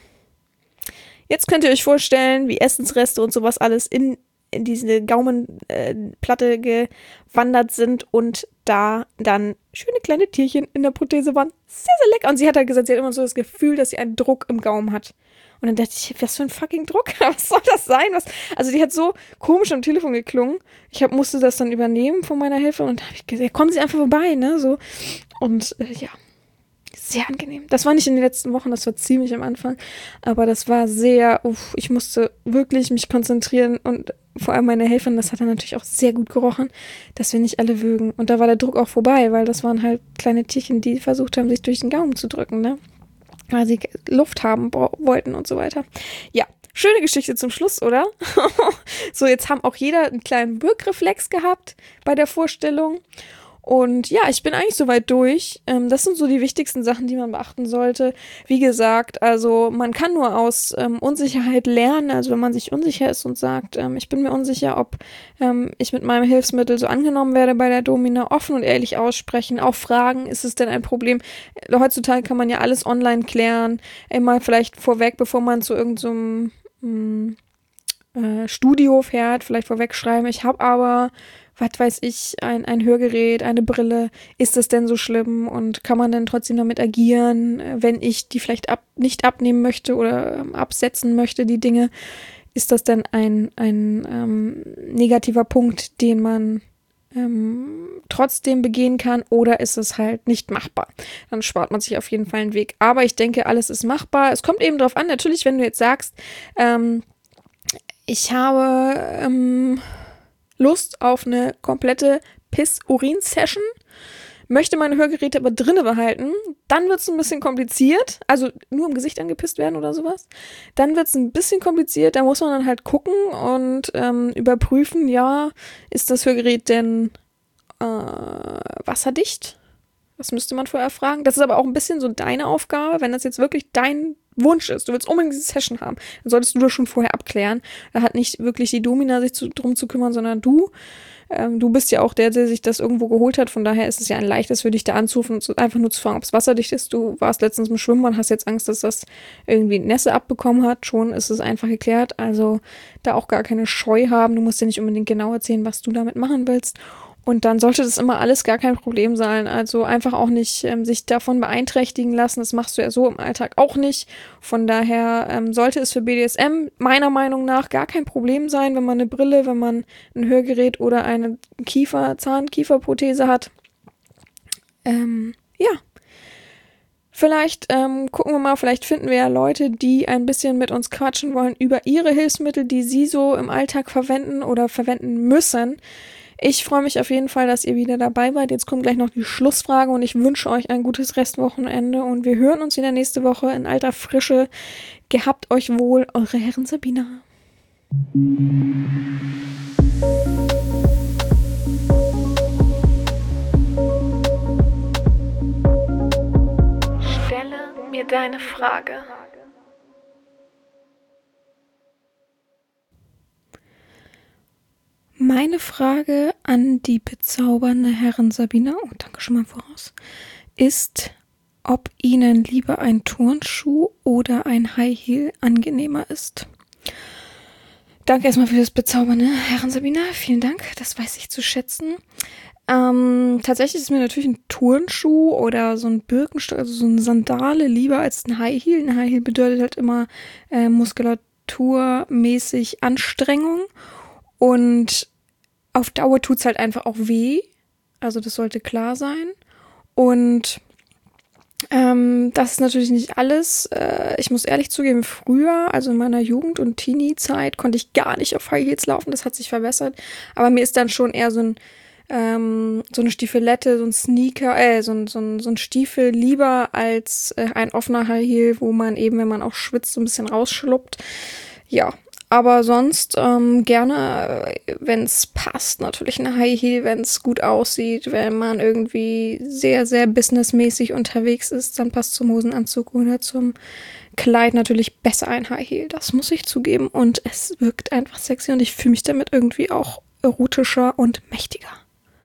Jetzt könnt ihr euch vorstellen, wie Essensreste und sowas alles in, in diese Gaumenplatte äh, gewandert sind und da dann schöne kleine Tierchen in der Prothese waren. Sehr, sehr lecker. Und sie hat halt gesagt, sie hat immer so das Gefühl, dass sie einen Druck im Gaumen hat. Und dann dachte ich, was für ein fucking Druck? Was soll das sein? Was? Also die hat so komisch am Telefon geklungen. Ich hab, musste das dann übernehmen von meiner Hilfe und dann habe ich gesagt, ja, kommen Sie einfach vorbei, ne? So. Und äh, ja. Sehr angenehm. Das war nicht in den letzten Wochen, das war ziemlich am Anfang, aber das war sehr, uff, ich musste wirklich mich konzentrieren und vor allem meine Helferin, das hat dann natürlich auch sehr gut gerochen, dass wir nicht alle würgen. Und da war der Druck auch vorbei, weil das waren halt kleine Tierchen, die versucht haben, sich durch den Gaumen zu drücken, ne? Weil sie Luft haben wollten und so weiter. Ja, schöne Geschichte zum Schluss, oder? So, jetzt haben auch jeder einen kleinen Wirkreflex gehabt bei der Vorstellung. Und ja, ich bin eigentlich soweit durch. Ähm, das sind so die wichtigsten Sachen, die man beachten sollte. Wie gesagt, also man kann nur aus ähm, Unsicherheit lernen. Also wenn man sich unsicher ist und sagt, ähm, ich bin mir unsicher, ob ähm, ich mit meinem Hilfsmittel so angenommen werde bei der Domina, offen und ehrlich aussprechen. Auch fragen, ist es denn ein Problem? Heutzutage kann man ja alles online klären. Immer vielleicht vorweg, bevor man zu irgendeinem so äh, Studio fährt, vielleicht vorweg schreiben, ich habe aber was weiß ich, ein, ein Hörgerät, eine Brille, ist das denn so schlimm und kann man denn trotzdem damit agieren, wenn ich die vielleicht ab, nicht abnehmen möchte oder ähm, absetzen möchte, die Dinge, ist das denn ein, ein ähm, negativer Punkt, den man ähm, trotzdem begehen kann oder ist es halt nicht machbar? Dann spart man sich auf jeden Fall einen Weg. Aber ich denke, alles ist machbar. Es kommt eben drauf an, natürlich, wenn du jetzt sagst, ähm, ich habe ähm, Lust auf eine komplette Piss-Urin-Session, möchte meine Hörgeräte aber drinne behalten, dann wird es ein bisschen kompliziert, also nur im Gesicht angepisst werden oder sowas, dann wird es ein bisschen kompliziert, da muss man dann halt gucken und ähm, überprüfen, ja, ist das Hörgerät denn äh, wasserdicht? Das müsste man vorher fragen. Das ist aber auch ein bisschen so deine Aufgabe, wenn das jetzt wirklich dein Wunsch ist, du willst unbedingt diese Session haben, dann solltest du das schon vorher abklären. Da hat nicht wirklich die Domina sich zu, drum zu kümmern, sondern du. Ähm, du bist ja auch der, der sich das irgendwo geholt hat, von daher ist es ja ein leichtes für dich, da anzurufen und zu, einfach nur zu fragen, ob es wasserdicht ist. Du warst letztens im Schwimmen und hast jetzt Angst, dass das irgendwie Nässe abbekommen hat. Schon ist es einfach geklärt, also da auch gar keine Scheu haben. Du musst dir nicht unbedingt genau erzählen, was du damit machen willst. Und dann sollte das immer alles gar kein Problem sein. Also einfach auch nicht ähm, sich davon beeinträchtigen lassen. Das machst du ja so im Alltag auch nicht. Von daher ähm, sollte es für B D S M meiner Meinung nach gar kein Problem sein, wenn man eine Brille, wenn man ein Hörgerät oder eine Kiefer, Zahn-Kieferprothese hat. Ähm, ja. Vielleicht ähm, gucken wir mal, vielleicht finden wir ja Leute, die ein bisschen mit uns quatschen wollen über ihre Hilfsmittel, die sie so im Alltag verwenden oder verwenden müssen. Ich freue mich auf jeden Fall, dass ihr wieder dabei seid. Jetzt kommt gleich noch die Schlussfrage und ich wünsche euch ein gutes Restwochenende und wir hören uns wieder nächste Woche in alter Frische. Gehabt euch wohl, eure Herren Sabina. Stelle mir deine Frage. Meine Frage an die bezaubernde Herrin Sabina, oh, danke schon mal voraus, ist, ob Ihnen lieber ein Turnschuh oder ein High Heel angenehmer ist. Danke erstmal für das bezaubernde Herrin Sabina, vielen Dank, das weiß ich zu schätzen. Ähm, tatsächlich ist mir natürlich ein Turnschuh oder so ein Birkenstock, also so eine Sandale lieber als ein High Heel. Ein High Heel bedeutet halt immer äh, muskulaturmäßig Anstrengung und auf Dauer tut's halt einfach auch weh. Also das sollte klar sein. Und ähm, das ist natürlich nicht alles. Äh, ich muss ehrlich zugeben, früher, also in meiner Jugend- und Teenie-Zeit, konnte ich gar nicht auf High Heels laufen. Das hat sich verbessert. Aber mir ist dann schon eher so ein ähm, so eine Stiefelette, so ein Sneaker, äh, so ein, so ein, so ein Stiefel lieber als äh, ein offener High Heel, wo man eben, wenn man auch schwitzt, so ein bisschen rausschluppt. Ja. Aber sonst ähm, gerne, wenn es passt, natürlich eine High Heel, wenn es gut aussieht, wenn man irgendwie sehr, sehr businessmäßig unterwegs ist, dann passt zum Hosenanzug oder zum Kleid natürlich besser ein High Heel. Das muss ich zugeben und es wirkt einfach sexy und ich fühle mich damit irgendwie auch erotischer und mächtiger.